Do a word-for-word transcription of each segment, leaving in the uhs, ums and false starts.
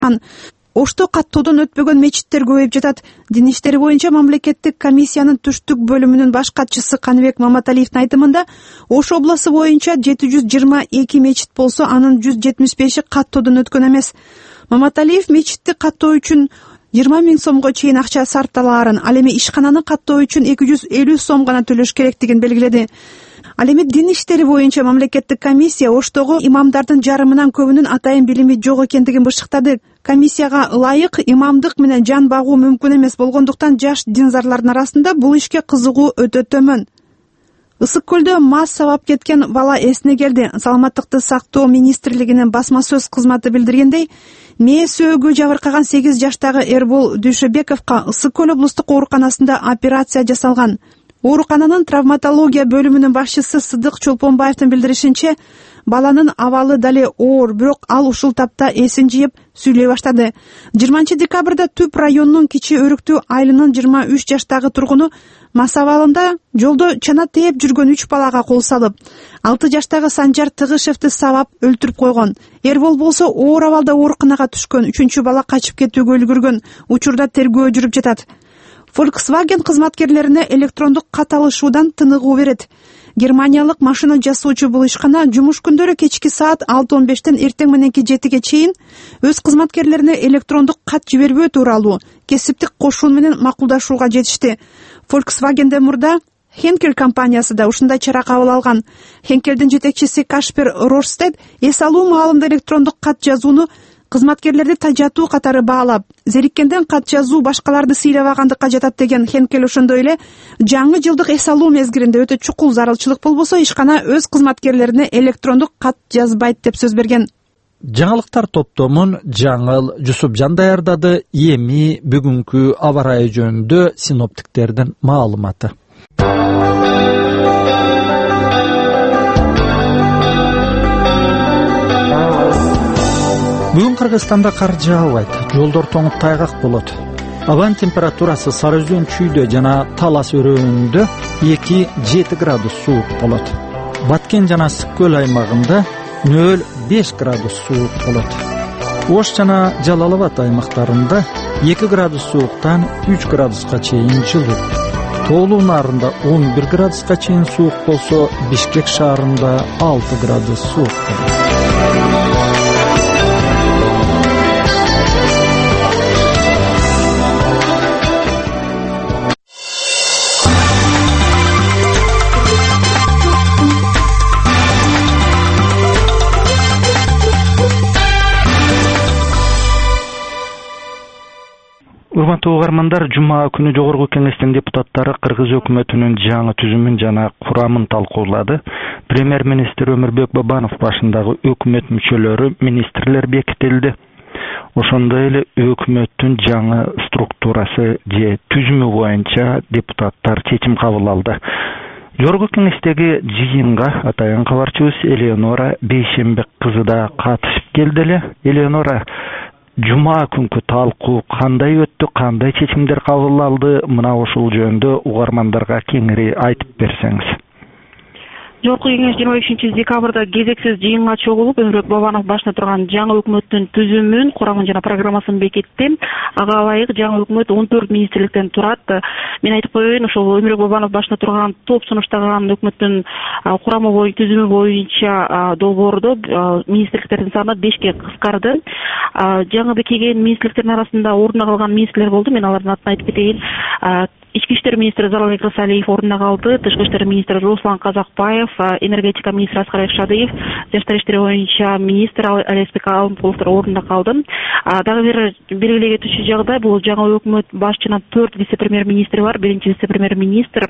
Ошто каттоодон өтпөгөн мечиттер көбөйүп жатат. Дин иштери боюнча мамлекеттик комиссиянын түштүк бөлүмүнүн баш катчысы Каныбек Маматалиевдин айтымында, Ош облусу боюнча жети жүз жыйырма эки мечит болсо, анын жүз жетимиш беши каттоодон өткөн эмес. Маматалиев мечитти каттоо үчүн жыйырма миң сомго чейин акча сарпталаарын, ал эми ишкананы каттоо үчүн эки жүз элүү сом гана төлөш керектигин белгиледи. Ал эми дин иштери боюнча мамлекеттик комиссия Оштогу имамдардын жарымынан көбүнүн атайын билими жок экендигин бышыктады. Комиссияга ылайык имамдык менен жан багуу мүмкүн эмес болгондуктан жаш динзарлардын арасында бул ишке кызыгуу өтө төмөн. Ысык көлдө мас сабап кеткен бала эсине келди. Саламаттыкты сактоо министрлигинин басма сөз кызматы билдиргендей, мээ сөөгү жабыркаган сегиз жаштагы Эрбол Дүйшөбековго Ысык көл облустук ооруканасында операция жасалган. Оорукананын травматология бөлүмүнүн башчысы Сыдык Чолпонбаевдин билдиришинче, баланын абалы дале оор, бирок ал ушул тапта эсин жыйып сүйлөй баштады. жыйырманчы декабрда Түп районунун Кичи Өрүктүү айылынын жыйырма үч жаштагы тургуну мас абалында жолдо чана тээп жүргөн үч балага кол салып, алты жаштагы Санжар Тыгышевди сабап өлтүрүп койгон. Эрбол болсо оор абалда ооруканага түшкөн, үчүнчү бала качып кетүүгө үлгүргөн. Учурда тергөө жүрүп жатат. Volkswagen кызматкерлерине электрондук кат алышуудан тыныгуу берет. Германиялык машина жасоочу бул ишкана жумуш күндөрү кечки саат алты он бештен эртең мененки жетиге чейин өз кызматкерлерине электрондук кат жибербөө тууралуу кесиптик кошуун менен макулдашууга жетишти. Volkswagen'де мурда Henkel компаниясы да ушундай чара кабыл алган. Henkelдин жетекчиси Кашпер Рорстед эс алуу маалында электрондук кат жазууну кызматкерлерди тажатуу катары баалап, зериккенден кат жазуу башкаларды сыйлабагандыкка жатат деген Henkel ошондой эле жаңы жылдык эс алуу мезгилинде өтө чукул зарылчылык болбосо ишкана өз кызматкерлерине электрондук кат жазбайт деп сөз берген. Жаңылыктар топтомун Жаңыл Жусупжан даярдады. Эми бүгүнкү аба ырайы жөнүндө синоптиктердин маалыматы. Бүгүн Кыргызстанда кар жаабайт, жолдор тоңуп тайгак болот. Абанын температурасы Сары Өзөн чүйдө жана Талас өрөөнүндө эки жети градус суук болот. Баткен жана Ысык көл аймагында нөл беш градус суук болот. Ош жана Жалал Абад аймактарында эки градус сууктан үч градуска чейин жылуу. Тоолуу нарында он бир градуска чейин суук болсо, Бишкек шаарында алты градус суук болот. Урматтуу угармандар, жума күнү Жогорку Кеңештин депутаттары Кыргыз өкмөтүнүн жаңы түзүмүн жана курамын талкуулады. Премьер-министр Өмүрбек Бабанов башындагы өкмөт мүчөлөрү министрлер бекитилди. Ошондой эле өкмөттүн жаңы структурасы же түзүмү боюнча депутаттар чечим кабыл алды. Жогорку Кеңештеги жыйынга атайын кабарчыбыз Элеонора Бейшембек кызы да катышып келди эле. Элеонора, жума күнкү талкуу кандай өттү, кандай чечимдер кабыл алды? Мына ушул жөнүндө угармандарга кеңири айтып берсеңиз. Жогорку Кеңеш жыйырма бешинчи декабрда кезексиз жыйынга чогулуп, Өмүрбек Бабанов башында турган жаңы өкмөттүн түзүмүн, курамын жана программасын бекитти. Ага ылайык жаңы өкмөт он төрт министрликтен турат. Мен айтып коеюн, ошол Өмүрбек Бабанов башында турган топ сунуштаган өкмөттүн курамы боюнча, түзүмү боюнча долбоордо министрликтердин саны бешке кыскарды. Жаңы бекиген министрликтердин арасында ордуна калган министрлер болду. Мен алардын атын айтып кетейин. Ички иштер министри Заралбек Рысалиев ордуна калды, Тышкы иштер министри Руслан Казакбаев, энергетика министри Аскарбек Шадыев, жаштар иштери боюнча министр Алеспек Алымкуловдор ордуна калды. Дагы бир белгилей кетүүчү жагдай, бул жаңы өкмөт башчынын төрт вице-премьер-министри бар. Биринчи вице-премьер-министр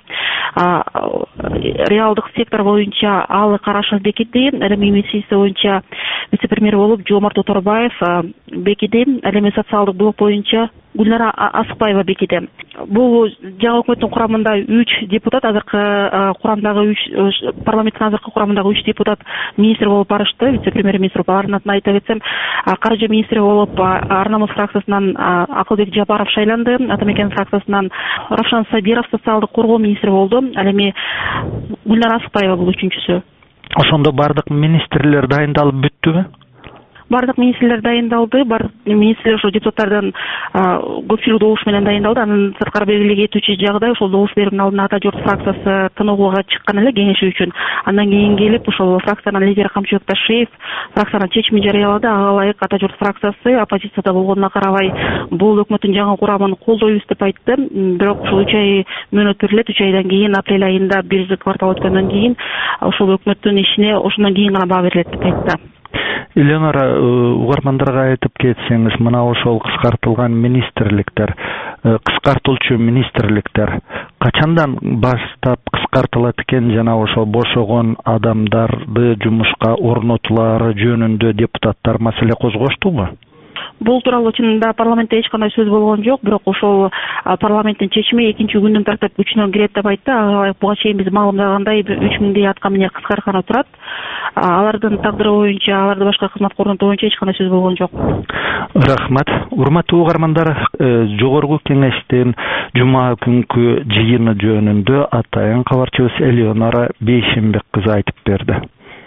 реалдык сектор боюнча Алы Карашев бекиди. Ал эми инвестиция боюнча вице-премьер болуп Жомарт Оторбаев бекиди. Ал эми социалдык блок боюнча Гүлнара Асыкбаева бекиди. Бул жаңы өкмөттүн курамында үч депутат, азыркы курамдагы үч парламенттин азыркы курамындагы үч депутат министр болуп барышты, вице-премьер-министр. Алардын атын айта кетсем, каржы министри болуп Арнамыз фракциясынан Акылбек Жапаров шайланды, Ата Мекен фракциясынан Равшан Сабиров социалдык коргоо министри болду. Ал эми Гүлнара Асыкбаева бул үчүнчүсү. Ошондо бардык министрлер дайындалып бүттүбү? Бардык министрлер дайындалды, бардык министрлер ошо депутаттардан көп сыйлуу добуш менен дайындалды. Анын сырткары белгилеп кетүүчү жагдай ошол добуш берүүнүн алдында Ата журт фракциясы тыныгууга чыккан эле кеңешүү үчүн. Андан кийин келип ошол фракциянын лидери Камчыбек Ташиев фракциянын чечимин жарыялады. Ага ылайык Ата журт фракциясы оппозицияда болгонуна карабай бул өкмөттүн жаңы курамын колдойбуз деп айтты. Бирок ушул үч ай мөөнөт берилет. үч айдан кийин апрель айында бир квартал өткөндөн кийин ошол өкмөттүн ишине ошондон кийин гана баа берилет деп айтты. Эленора, угармандарга айтып кетсеңиз, мына ошол кыскартылган министрликтер, кыскартылчу министрликтер качандан баштап кыскартылат экен жана ошол бошогон адамдарды жумушка орнотулары жөнүндө депутаттар маселе козгоштубу? Бул тууралуу чынында парламентте эч кандай сөз болгон жок, бирок ошол парламенттин чечими экинчи күндүн тартып күчүнө кирет деп айтты. Ага буга чейин биз маалымдагандай үч миңдей атка минер кыскаркана турат. Алардын тагдыры боюнча, аларды башка кызматка орнотуу боюнча эч кандай сөз болгон жок. Рахмат. Урматтуу угармандар, жогорку кеңештин жума күнкү жыйыны жөнүндө атайын кабарчыбыз Эленора Бейшенбек кызы айтып берди.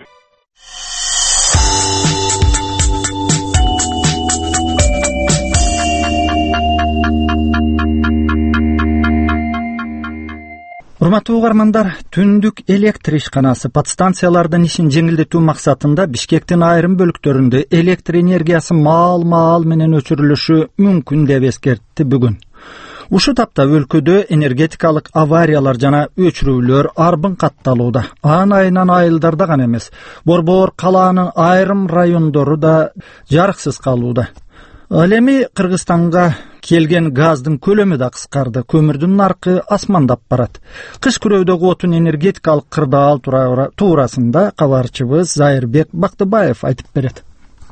Урматтуу угармандар, түндүк электр ишканасы подстанциялардын ишин жеңилдетүү максатында Бишкектин айрым бөлүктөрүндө электр энергиясы маал-маал менен өчүрүлүшү мүмкүн деп эскертти бүгүн. Ушу тапта өлкөдө энергетикалык авариялар жана өчүрүүлөр арбын катталууда. Ан айынан айылдарда гана эмес, Борбор калаанын айрым райондору да жарыксыз калууда. Ал эми Кыргызстанга келген газдын көлөмү да кыскарды, көмүрдүн наркы асмандап барат. Кыш күрөөдөгү отун энергетикалык кырдаал туурасында кабарчыбыз Зайырбек Бактыбаев айтып берет.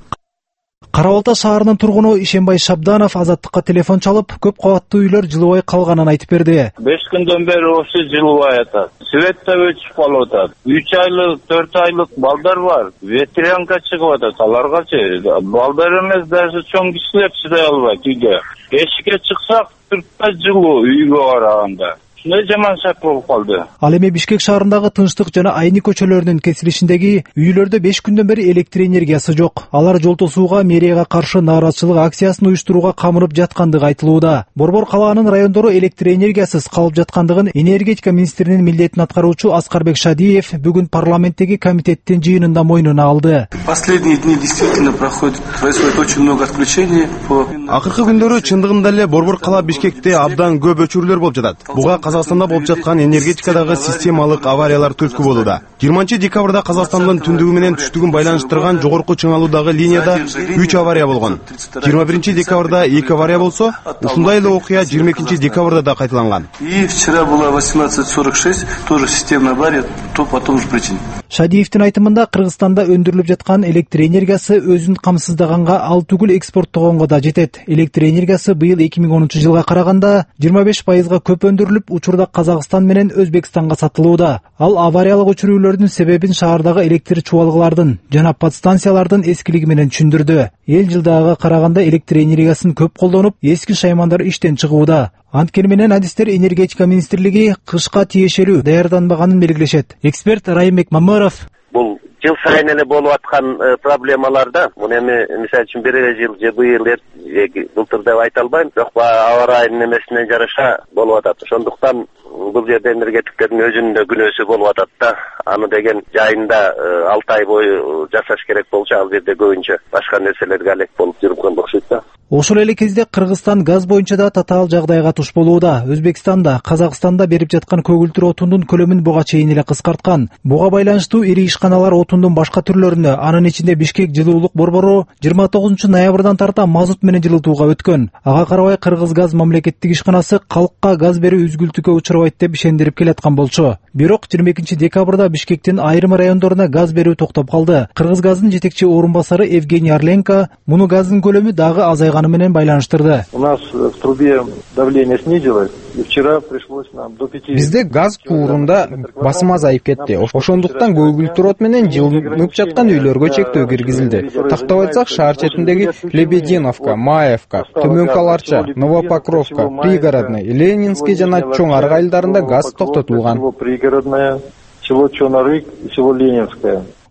Кара Балта шаарынын тургуну Ишенбай Шабданов Азаттыкка телефон чалып, көп кабаттуу үйлөр жылыбай калганын айтып берди. беш күндөн бери ошо жылыбай атат. Свет да өчүп калып атат. үч айлык, төрт айлык балдар бар. Ветрянка чыгып атат. Аларгачы балдар эмес, даже чоң кишилер чыдай албайт үйдө. Эшикке чыксак, түркпө жылуу үйгө караганда. Шундай жаман шарт болуп калды. Ал эми Бишкек шаарындагы Тынчтык жана Айны көчөлөрүнүн кесилишиндеги үйлөрдө беш күндөн бери электр энергиясы жок. Алар жол тосууга, мэрияга каршы нааразычылык акциясын уюштурууга камырып жаткандыгы айтылууда. Борбор калаанын райондору электр энергиясыз калып жаткандыгын энергетика министринин милдетин аткаруучу Аскарбек Шадиев бүгүн парламенттеги комитеттин жыйынында мойнуна алды. Последние дни действительно проходит происходит очень много отключений. Акыркы күндөрү чындыгында эле Борбор кала Бишкекте абдан көп өчүрүүлөр болуп жатат. Буга Казакстанда болуп жаткан энергетикадагы системалык авариялар түрткү болууда. жыйырманчы декабрда Казакстандын түндүгү менен түштүгүн байланыштырган жогорку чыңалуудагы линияда үч авария болгон. жыйырма биринчи декабрда эки авария болсо, ушундай эле окуя жыйырма экинчи декабрда да кайталанган. И вчера была восемнадцать сорок шесть, тоже системная авария, то по тому же причине. Шадиевдин айтымында Кыргызстанда өндүрүлүп жаткан электр энергиясы өзүн камсыздаганга, ал түгүл экспорттогонго да жетет. Электр энергиясы быйыл эки миң онунчу жылга караганда жыйырма беш пайызга көп өндүрүлүп, учурда Казакстан менен Өзбекстанга сатылууда. Ал авариялык өчүрүүлөрдүн себебин шаардагы электр чубалгылардын жана подстанциялардын эскилиги менен түшүндүрдү. Эл жылдагыга караганда электр энергиясын көп колдонуп, эски шаймандар иштен чыгууда. Анткени менен адистер энергетика министрлиги кышка тиешелүү даярданбаганын белгилешет. Эксперт Райымбек Мамыров: Бул жыл сайын эле болуп аткан проблемаларда, муну эми мисалы үчүн бир жыл же быйыл былтыр деп айта албайм, бирок аба ырайынын эмесине жараша болуп атат. Ошондуктан бул жерде энергетиктердин өзүнүн да күнөөсү болуп атат да. Аны деген жайында алты ай бою жасаш керек болчу, ал жерде көбүнчө башка нерселерге алек болуп жүргөн окшойт да. Ошол эле кезде Кыргызстан газ боюнча да татаал жагдайга туш болууда. Өзбекстанда, Казакстанда берип жаткан көгүлтүр отундун көлөмүн буга чейин эле кыскарткан. Буга байланыштуу ири ишканалар отундун башка түрлөрүнө, анын ичинде Бишкек жылуулук борбору жыйырма тогузунчу ноябрдан тарта мазут менен жылытууга өткөн. Ага карабай Кыргыз газ мамлекеттик ишканасы калкка газ берүү үзгүлтүккө учурабайт деп ишендирип келаткан болчу. Бирок жыйырма экинчи декабрда Бишкектин айрым райондоруна газ берүү токтоп калды. Кыргыз газдын жетекчи орун басары Евгений Орленко муну газдын көлөмү дагы азайганы менен байланыштырды. У нас в трубе давление снизилось, и вчера пришлось нам до пяти. Бизде газ куурунда басым азайып кетти. Ошондуктан көгүлтүр от менен жылынып жаткан үйлөргө чектөө киргизилди. Тактап айтсак, шаар четиндеги Лебединовка, Маевка, Төмөнкү Аларча, Новопокровка, Пригородный, Ленинский жана Чоң Арга айылдарында газ токтотулган. Пригородная, село Чонарык и село Ленинское.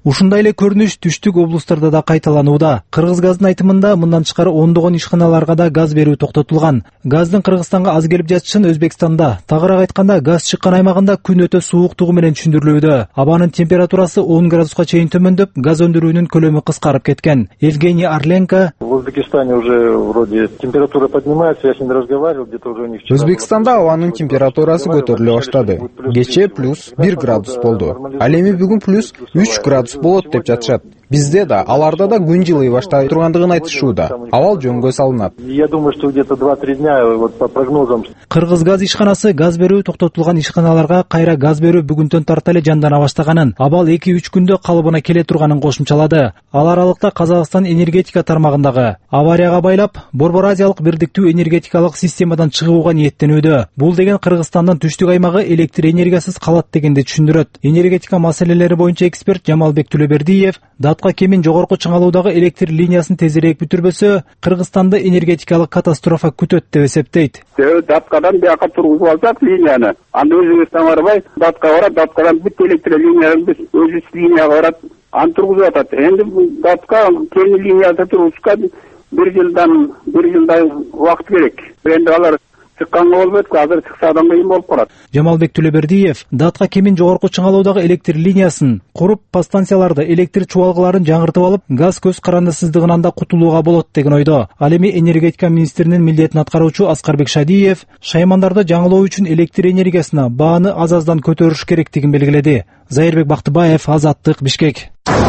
Ушундай эле көрүнүш түштүк облустарда да кайталанууда. Кыргызгаздын айтымында мындан тышкары ондогон ишканаларга да газ берүү токтотулган. Газдын Кыргызстанга аз келип жатышын Өзбекстанда, тагыраак айтканда газ чыккан аймагында күн өтө сууктугу менен түшүндүрүлүүдө. Абанын температурасы он градуска чейин төмөндөп, газ өндүрүүнүн көлөмү кыскарып кеткен. Евгений Орленко: В Узбекистане уже вроде температура поднимается, я с ним разговаривал, где-то уже у них вчера. Өзбекстанда абанын температурасы көтөрүлө баштады. Кечээ плюс бир градус болду. Ал эми бүгүн плюс үч градус болот деп жатышат. Бизде да, аларда да күн жылый баштай тургандыгын айтышууда. Абал жөнгө салынат. Я думаю, что где-то два-три дня вот по прогнозам. Кыргызгаз ишканасы газ берүү токтотулган ишканаларга кайра газ берүү бүгүнтөн тарта эле жандана баштаганын, абал эки-үч күндө калыбына келе турганын кошумчалады. Ал аралыкта Казакстан энергетика тармагындагы аварияга байлап Борбор Азиялык бирдиктүү энергетикалык системадан чыгууга ниеттенүүдө. Бул деген Кыргызстандын түштүк аймагы электр энергиясыз калат дегенди түшүндүрөт. Энергетика маселелери боюнча эксперт Жамалбек Түлөбердиев Датка кемин жогорку чыңалуудагы электр линиясын тезирээк бүтүрбөсө, Кыргызстанды энергетикалык катастрофа күтөт деп эсептейт. Даткадан бияка тургузуп алсак линияны, анда өзүбүздөн барбай Датка барат, Даткадан бүт электр линияларыбыз өзү линияга барат, аны тургузуп атат. Энди Датка кемин линиясы тургузушка бир жылдан бир жылдай убакыт керек. Энди алар чыкканга болбойт, азыр чыкса да кыйын болуп калат. Жамалбек Түлөбердиев Датка кемин жогорку чыңалуудагы электр линиясын куруп, подстанцияларды, электр чубалгыларын жаңыртып алып, газ көз карандысыздыгынан да кутулууга болот деген ойдо. Ал эми энергетика министринин милдетин аткаруучу Аскарбек Шадиев шаймандарды жаңылоо үчүн электр энергиясына бааны аз-аздан көтөрүш керектигин белгиледи. Зайырбек Бактыбаев, Азаттык, Бишкек.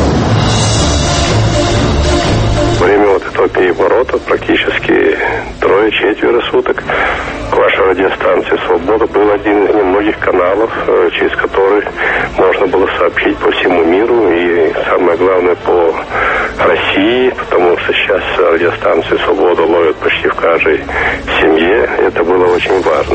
Время вот этого переворота практически трое-четверо суток. Ваша радиостанция «Свобода» был один из немногих каналов, через который можно было сообщить по всему миру и, самое главное, по России, потому что сейчас радиостанцию «Свобода» ловят почти в каждой семье. Это было очень важно.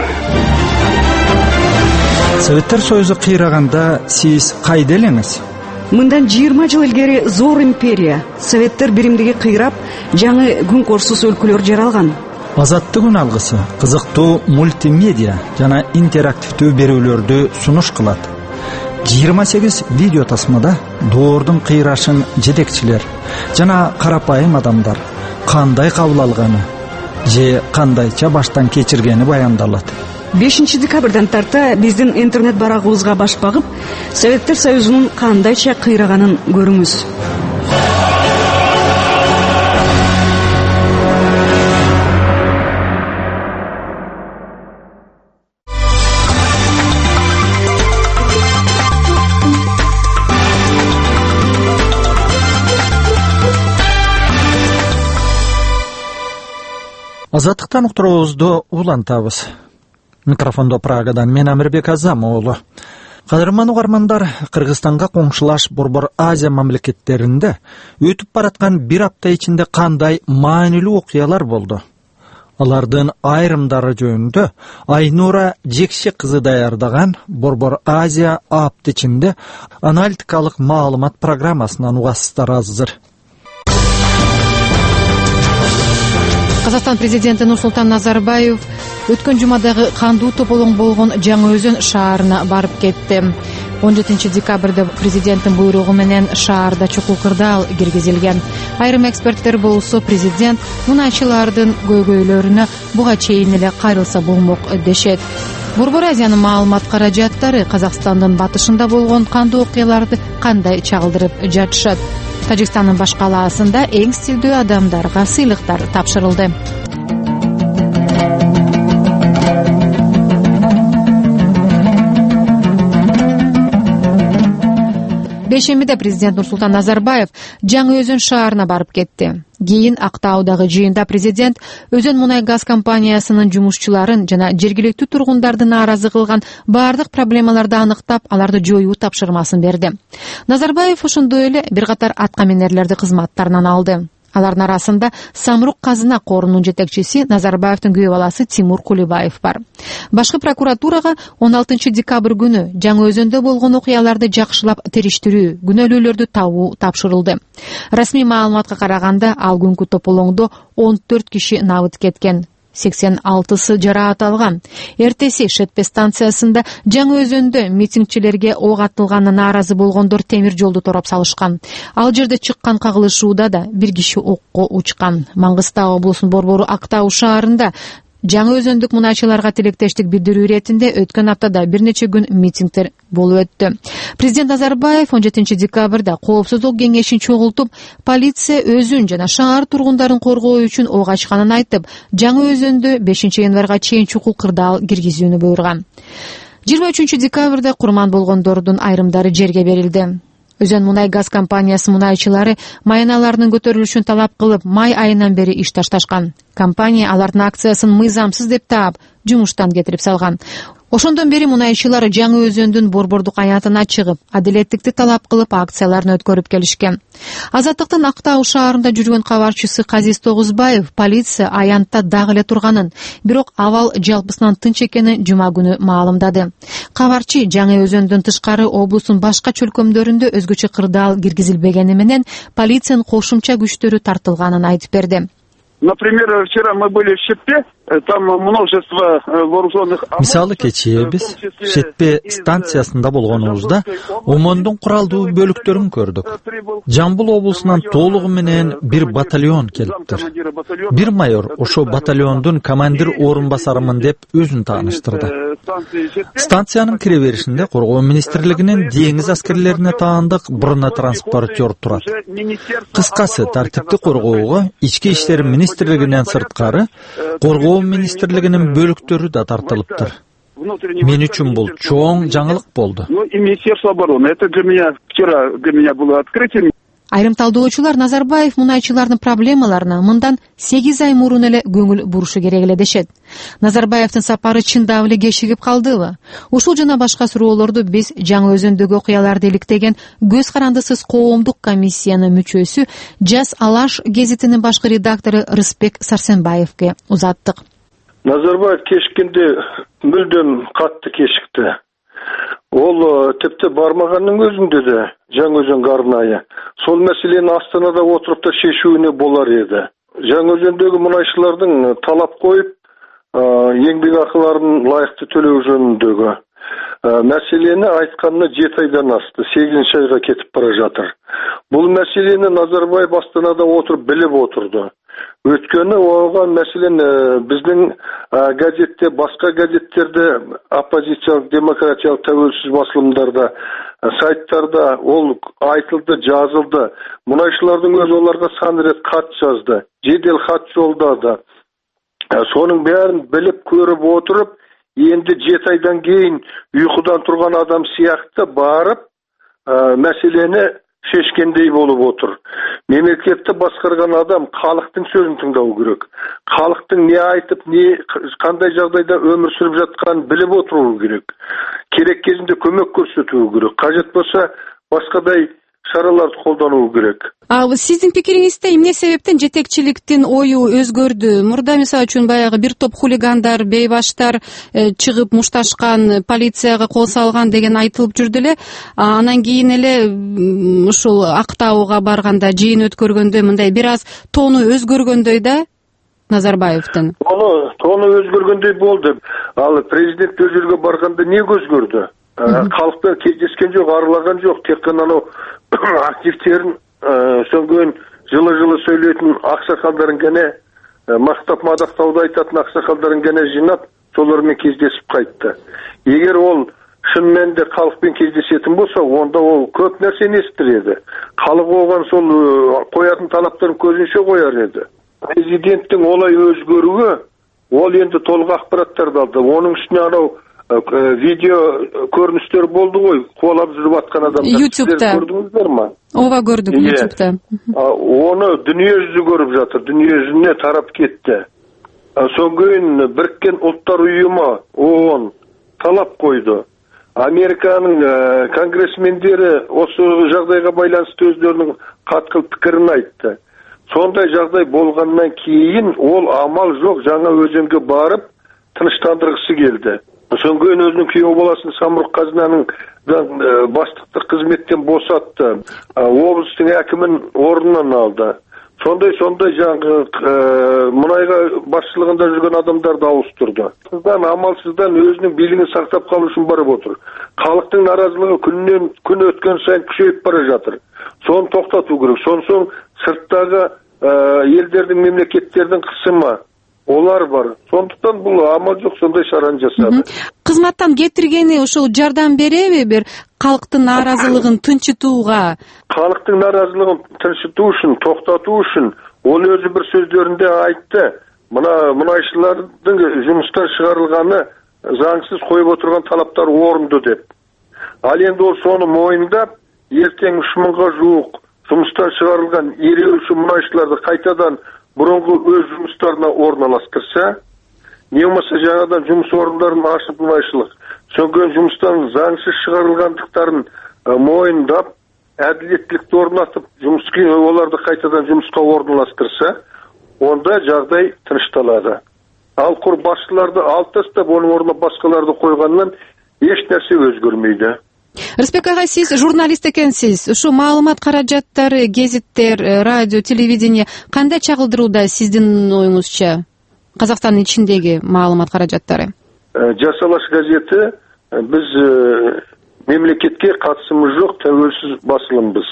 Советтер Союзу кыйраганда сиз кайда элеңиз? Мындан жыйырма жыл илгери зор империя, Советтер биримдиги кыйрап, жаңы күн корсуз өлкөлөр жаралган. Азаттык күн алгысы кызыктуу мультимедиа жана интерактивдүү берүүлөрдү сунуш кылат. жыйырма сегиз видео тасмада доордун кыйрашын жетекчилер жана карапайым адамдар кандай кабыл алганы же кандайча баштан кечиргени баяндалат. бешинчи декабрдан тарта биздин интернет барагыбызга баш багып, Советтер Союзунун кандайча кыйраганын көрүңүз. Азаттыктан уктуруубузду улантабыз. Микрофондо Прагадан мен Амирбек Азам уулу. Кадырман угармандар, Кыргызстанга коңшулаш Борбор Азия мамлекеттеринде өтүп бараткан бир апта ичинде кандай маанилүү окуялар болду? Алардын айрымдары жөнүндө Айнура Жекше кызы даярдаган Борбор Азия апта ичинде аналитикалык маалымат программасынан угасыздар азыр. Казакстан президенти Нурсултан Назарбаев өткөн жумадагы кандуу тополоң болгон Жаңы Өзөн шаарына барып кетти. он жетинчи декабрда президенттин буйругу менен шаарда чокул кырдаал киргизилген. Айрым эксперттер болсо президент мунайчылардын көйгөйлөрүнө буга чейин эле кайрылса болмок дешет. Борбор Азиянын маалымат каражаттары Казакстандын батышында болгон кандуу окуяларды кандай чагылдырып жатышат? Тажикстандын баш калаасында эң стилдүү адамдарга сыйлыктар тапшырылды. Бейшембиде президент Нурсултан Назарбаев Жаңы Өзөн шаарына барып кетти. Кийин Актаудагы жыйында президент Өзөн мунай газ компаниясынын жумушчуларын жана жергиликтүү тургундарды нааразы кылган баардык проблемаларды аныктап, аларды жоюу тапшырмасын берди. Назарбаев ошондой эле бир катар аткаминерлерди кызматтарынан алды. Алардын арасында Самрук казына корунун жетекчиси Назарбаевдин күйөө баласы Тимур Кулибаев бар. Башкы прокуратурага он алтынчы декабрь күнү Жаңы Өзөндө болгон окуяларды жакшылап териштирүү, күнөөлүүлөрдү табуу тапшырылды. Расмий маалыматка караганда, ал күнкү тополоңдо он төрт киши набыт кеткен. сексен алтысы жараат алган. Эртеси Шетпе станциясында Жаңы Өзөндө митингчилерге ок атылганына нааразы болгондор темир жолду тороп салышкан. Ал жерде чыккан кагылышууда да бир киши окко учкан. Маңгыстау облусунун Борбору Актау шаарында Жаңы Өзөндүк мунайчыларга тилектештик билдирүү иретинде өткөн аптада бир нече күн митингдер болуп өттү. Президент Назарбаев он жетинчи декабрда коопсуздук кеңешин чогултуп, полиция өзүн жана шаар тургундарын коргоо үчүн ок ачканын айтып, Жаңы Өзөндө бешинчи январга чейин чукул кырдаал киргизүүнү буйруган. жыйырма үчүнчү декабрда курман болгондордун айрымдары жерге берилди. Өзөн мунай газ компаниясы мунайчылары майналарынын көтөрүлүшүн талап кылып, май айынан бери иш ташташкан. Компания алардын акциясын мыйзамсыз деп таап, жумуштан кетирип салган. Ошондон бери мунайчылар Жаңы Өзөндүн борбордук аянтына чыгып, адилеттикти талап кылып акцияларын өткөрүп келишкен. Азаттыктын Актау шаарында жүргөн кабарчысы Казис Тогузбаев полиция аянтта дагы эле турганын, бирок абал жалпысынан тынч экенин жума күнү маалымдады. Кабарчы Жаңы Өзөндөн тышкары облустун башка чөлкөмдөрүндө өзгөчө кырдаал киргизилбегени менен полициянын кошумча күчтөрү тартылганын айтып берди. Например, вчера мы были в Шетпе, там множество вооруженных... Мисалы кечээ биз Шетпе станциясында болгонубузда ОМОНдун куралдуу бөлүктөрүн көрдүк. Жамбыл облусунан толугу менен бир батальон келиптир. Бир майор ошо батальондун командир орун басарымын деп өзүн тааныштырды. Станциянын кире беришинде Коргоо министрлигинин деңиз аскерлерине таандык бронетранспортер турат. Кыскасы, тартипти коргоого ички иштер министрлигинен сырткары Коргоо министрлигинин бөлүктөрү да тартылыптыр. Мен үчүн бул чоң жаңылык болду. Министерство обороны, это для меня вчера для меня было открытие. Айрым талдоочулар Назарбаев мунайчылардын проблемаларына мындан сегиз ай мурун эле көңүл бурушу керек эле дешет. Назарбаевдин сапары чындап эле кечигип калдыбы? Ушул жана башка суроолорду биз Жаңы Өзөндөгү окуяларды иликтеген көз карандысыз коомдук комиссиянын мүчөсү Жас Алаш гезитинин башкы редактору Рысбек Сарсенбаевге узаттык. Назарбаев кечиккенде мүлдөм катты кечикти. Ол типти бармаганын өзүндө да Жаңы Өзөнгө арнайы сол маселени Астанада отуруп да шешүүнү болар эди. Жаңы Өзөндөгү мунайчылардын талап коюп, эмгек акыларын ылайыктуу төлөө жөнүндөгү маселени айтканына жети айдан асты, сегизинчи айга кетип бара жатыр. Бул маселени Назарбаев Астанада отуруп билип отурду. Өткөнү ого маселен биздин газетте, башка газеттерде, оппозициялык, демократиялык тәуелсиз басылымдарда, сайттарда ол айтылды, жазылды. Мунайчылардын өзү оларга сан рет кат жазды, жедел кат жолдады. Сонун баарын билип көрүп отуруп, энди жети айдан кийин уйкудан турган адам сыяктуу барып, маселени шешкендей болуп отур. Мемлекетти башкарган адам калктын сөзүн тыңдау керек. Калктын не айтып, не кандай жагдайда өмүр сүрүп жатканын билип отуруу керек. Керек кезинде көмөк көрсөтүү керек. Кажет болсо башкадай чараларды колдонуу керек. А сиздин пикириңизде эмне себептен жетекчиликтин ою өзгөрдү? Мурда мисалы үчүн баягы бир топ хулигандар, бейбаштар чыгып мушташкан, полицияга кол салган деген айтылып жүрдү эле. Анан кийин эле ушул Актауга барганда, жыйын өткөргөндө мындай бир аз тону өзгөргөндөй да Назарбаевдин. Тону, тону өзгөргөндөй болду. Ал президент өз жерге барганда не өзгөрдү? Калкпен кездескен жок, арылаган жок, тек кана анау активтерин сөнгөн жылы-жылы сөйлөйтүн аксакалдарын гана мактап мадактауду айтатын аксакалдарын гана жыйнап, солар менен кездесип кайтты. Эгер ол шын менде калкпен кездесетин болсо, онда ол көп нерсени эстирет. Калк болгон сол коятын талаптарын көзүнчө кояр эди. Президенттин олай өзгөрүүгө ол энди толук акпараттарды алды. Онун үстүнө анау видео көрүнүштөр болду ғой, кубалап жүрүп аткан адамдар. YouTube'да көрдүңүздөр ма? Ооба, көрдүк YouTube'да. Оны дүйнө жүзү көрүп жатыр, дүйнө жүзүнө тарап кетти. Соңгүйүн Бириккен Улуттар уюму ООН талап койду. Американын конгрессмендери осы жагдайга байланыштуу өздөрүнүн каткыл пикирин айтты. Сондай жагдай болгондон кийин ол амал жок Жаңы Өзөнгө барып тынчтандыргысы келди. Соңгүйүн өзүнүн күйөө баласын Самрук Казынанын баштыктык кызметтен босатты. Облустун акимин ордунан алды. сондай сондай жаңағы мұнайға басшылығында жүрген адамдарды ауыстырды. Сыздан амалсыздан өзінің билігін сақтап қалу үшін барып отыр. Халықтың наразылығы күннен күн өткен сайын күшейіп бара жатыр. Соны тоқтату керек. Сон соң сырттағы елдердің, мемлекеттердің қысымы олар бар. Сондықтан бұл амал жоқ, сондай шараны жасады. Кызматтан кетиргени ошол жардам береби бир халктын наразылыгын тынчытууга? Халктын наразылыгын тынчытуу үчүн, токтотуу үчүн ол өзү бир сөздөрүндө айтты. Мына мунайчылардын жумуштан чыгарылганы заңсыз коюп отурган талаптар орунду деп. Ал эми ол сону моюндап, эртең үч миңге жуук жумуштан чыгарылган ирелүүчү мунайчыларды кайтадан бұрынғы өз жұмыстарына орналастырса, не болмаса жаңадан жұмыс орындарын ашып мұнайшылық, сөнген жұмыстан заңсыз шығарылғандықтарын мойындап, әділеттілікті орнатып, жұмысқа оларды қайтадан жұмысқа орналастырса, онда жағдай тынышталады. Ал құр басшыларды алып тастап, оның орнына басқаларды қойғаннан еш нәрсе өзгермейді. Рысбек ага, сиз журналист экенсиз. Ушу маалымат каражаттары, гезиттер, радио, телевидение кандай чагылдырууда сиздин оюңузча? Казакстандын ичиндеги маалымат каражаттары. Жасалаш газети биз мемлекетке катышымыз жок, тәуелсиз басылымбыз.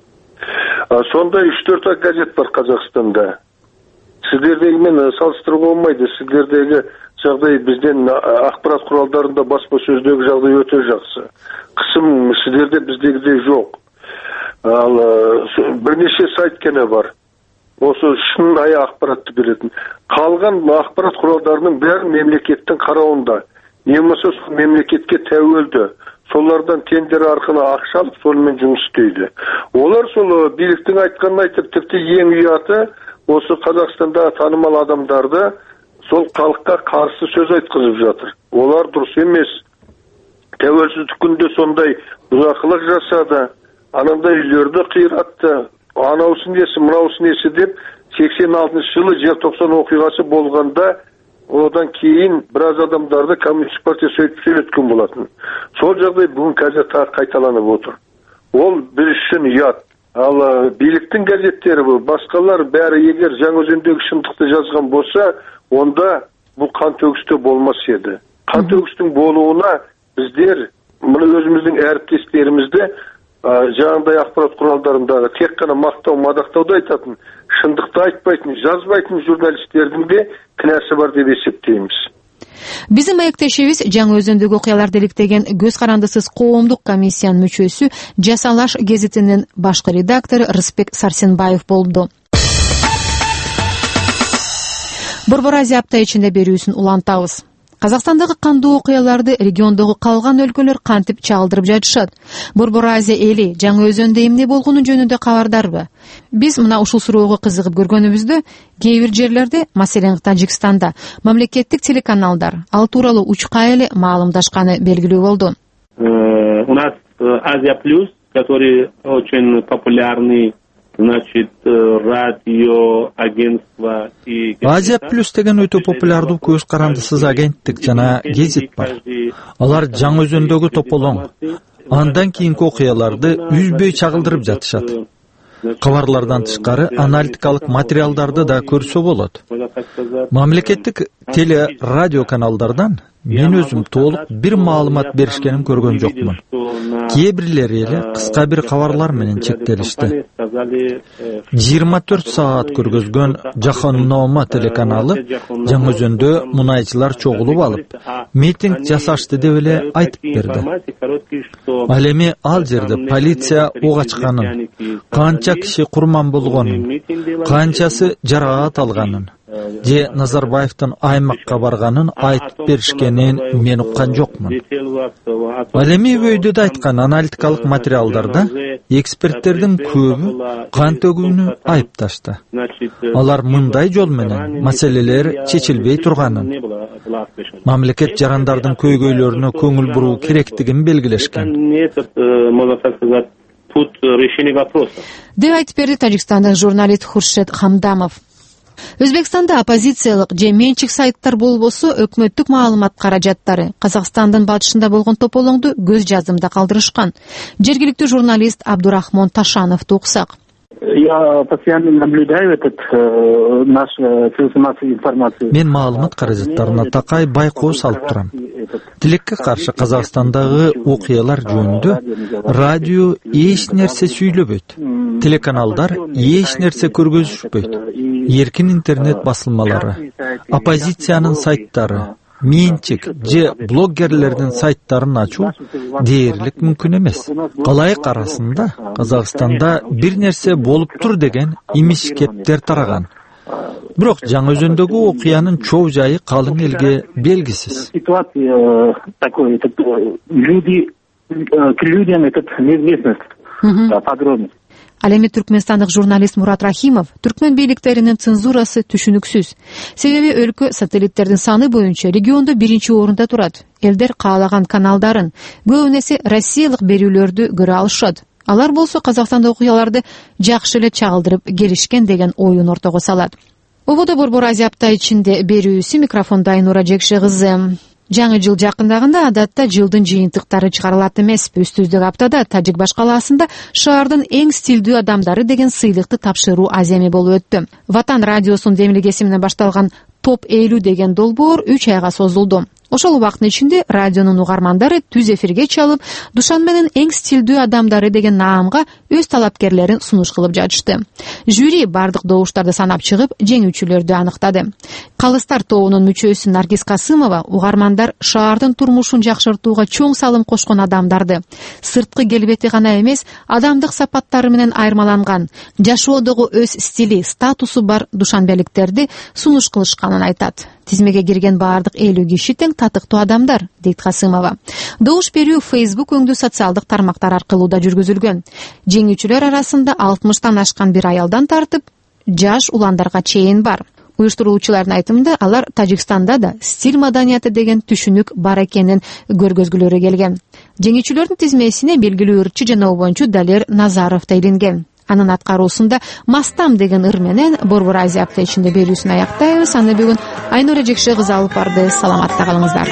Сонда үч төрт газет бар Казакстанда. Сиздердеги менен салыштырууга болмойт. Сиздердеги жагдай бизден акпарат куралдарында баспасөздөгү жагдай өтө жакшы. Кысым сиздерде биздегидей жок. Ал бир нече сайт кене бар. Осы шынайы акпаратты беретін. Калган акпарат куралдарынын баары мемлекеттин карауында. Не болмаса мемлекетке тәуелді. Солардан тендер аркылуу акча алып, сонымен жұмыс істейді. Олар сол бийликтин айтканын айтып, типти эң уяты осы Казакстанда танымал адамдарды сол халыққа қарсы сөз айткызып жатыр. Олар дұрыс емес. Тәуелсіздік күнде сондай бұзақылық жасады, анандай үйлерді қиратты, анаусы несі, мынаусы несі деп сексен алтыншы жылы желтоқсан оқиғасы болғанда, одан кейін біраз адамдарды коммунистік партия сөйтіп сөйлеткен болатын. Сол жағдай бүгін қазір тағы қайталанып отыр. Ол біз үшін ұят. Ал биліктің газеттері бұл, басқалар бәрі егер Жаңаөзендегі шындықты жазған болса, онда бұл қан төгісте болмас еді. Қан төгістің болуына біздер, мұны өзіміздің әріптестерімізді жаңағыдай ақпарат құралдарындағы тек қана мақтау, мадақтауды айтатын, шындықты айтпайтын, жазбайтын журналистердің де кінәсі бар деп есептейміз. Биздин маектешибиз Жаңаөзөндөгү окуяларды иликтеген көз карандысыз коомдук комиссиянын мүчөсү Жасалаш гезитинин башкы редактору Рысбек Сарсенбаев болду. Борбор Азия апта ичинде берүүсүн улантабыз. Казакстандагы кандуу окуяларды региондогу калган өлкөлөр кантип чагылдырып жатышат? Борбор Азия эли Жаңаөзөндө эмне болгону жөнүндө кабардарбы? Биз мына ушул суроого кызыгып көргөнүбүздө кээ бир жерлерде, маселен Тажикстанда, мамлекеттик телеканалдар ал тууралуу учка эле маалымдашканы белгилүү болду. У нас Азия Плюс, который очень популярный, значит, радио, агентство и... Азия Плюс деген өтө популярдуу көз карандысыз агенттик жана гезит бар. Алар Жаңаөзөндөгү тополоң. Андан кийинки окуяларды үзбөй чагылдырып жатышат. Кабарлардан тышкары аналитикалык материалдарды да көрсө болот. Мамлекеттик теле радио каналдардан мен өзүм толук бир маалымат беришкенин көргөн жокмун. Кээ бирлери эле кыска бир кабарлар менен чектелишти. жыйырма төрт саат көргөзгөн Жаханнома телеканалы Жаңаөзөндө мунайчылар чогулуп алып, митинг жасашты деп эле айтып берди. Ал эми ал жерде полиция ок ачканын, канча киши курман болгонун, канчасы жараат алганын, же Назарбаевдин аймакка барганын айтып беришкенин мен уккан жокмун. Ал эми өйдөдө айткан аналитикалык материалдарда эксперттердин көбү кан төгүүнү айыпташты. Алар мындай жол менен маселелер чечилбей турганын, мамлекет жарандардын көйгөйлөрүнө көңүл буруу керектигин белгилешкен. деп айтып берди Тажикстандын журналист Хуршед Хамдамов. Өзбекстанда оппозициялык же менчик сайттар болбосо өкмөттүк маалымат каражаттары Казакстандын батышында болгон тополоңду көз жазымда калтырышкан. Жергиликтүү журналист Абдурахмон Ташановду уксак. Я постоянно наблюдаю этот наш средства информации. Мен маалымат каражаттарына такай байкоо салып турам. Тилекке каршы Казакстандагы окуялар жөнүндө радио эч нерсе сүйлөбөйт. Телеканалдар эч нерсе көргөзүшпөйт. Эркин интернет басылмалары, оппозициянын сайттары, менчик же блоггерлердин сайттарын ачуу дээрлик мүмкүн эмес. Калайык арасында Казакстанда бир нерсе болуп тур деген имиш кептер тараган. Бирок Жаңы Өзөндөгү окуянын чоо жайы калың элге белгисиз. Ситуация такой, этот люди к людям этот неизвестность, подробность. Ал эми түркмөнстандык журналист Мурат Рахимов түркмөн бийликтеринин цензурасы түшүнүксүз. Себеби өлкө сателлиттердин саны боюнча региондо биринчи орунда турат. Элдер каалаган каналдарын, көбүн эсе россиялык берүүлөрдү көрө алышат. Алар болсо Казакстанда окуяларды жакшы эле чагылдырып келишкен деген оюн ортого салат. Ободо Борбор Азия апта ичинде берүүсү, микрофондо Айнура Жекше кызы. Жаңы жыл жакындаганда адатта жылдын жыйынтыктары чыгарылат эмеспи. Үстүздүк аптада Тажикбаш калаасында шаардын эң стилдүү адамдары деген сыйлыкты тапшыруу аземи болуп өттү. Ватан радиосунун демилгеси менен башталган топ элүү деген долбоор үч айга созулду. Ошол убакыттын ичинде радионун угармандары түз эфирге чалып, Душанбенин эң стилдүү адамдары деген наамга өз талапкерлерин сунуш кылып жатышты. Жюри бардык добуштарды санап чыгып, жеңүүчүлөрдү аныктады. Калыстар тобунун мүчөсү Наргиз Касымова угармандар шаардын турмушун жакшыртууга чоң салым кошкон адамдарды, сырткы келбети гана эмес, адамдык сапаттары менен айырмаланган, жашоодогу өз стили, статусу бар душанбеликтерди сунуш кылышканын айтат. Тизмеге кирген бардык элүү киши тең татыктуу адамдар, дейт Касымова. Добуш берүү Facebook өңдүү социалдык тармактар аркылуу да жүргүзүлгөн. Жеңүүчүлөр арасында алтымыштан ашкан бир аялдан тартып, жаш уландарга чейин бар. Уюштуруучулардын айтымында алар Тажикстанда да стиль маданияты деген түшүнүк бар экенин көргөзгүлөрү келген. Жеңүүчүлөрдүн тизмесине белгилүү ырчы жана обончу Далер Назаров да илинген. Анын аткаруусунда Мастам деген ыр менен Борбор Азия апта ичинде берүүсүн аяктайбыз. Аны бүгүн Айнура Жекше кызы алып барды. Саламатта калыңыздар.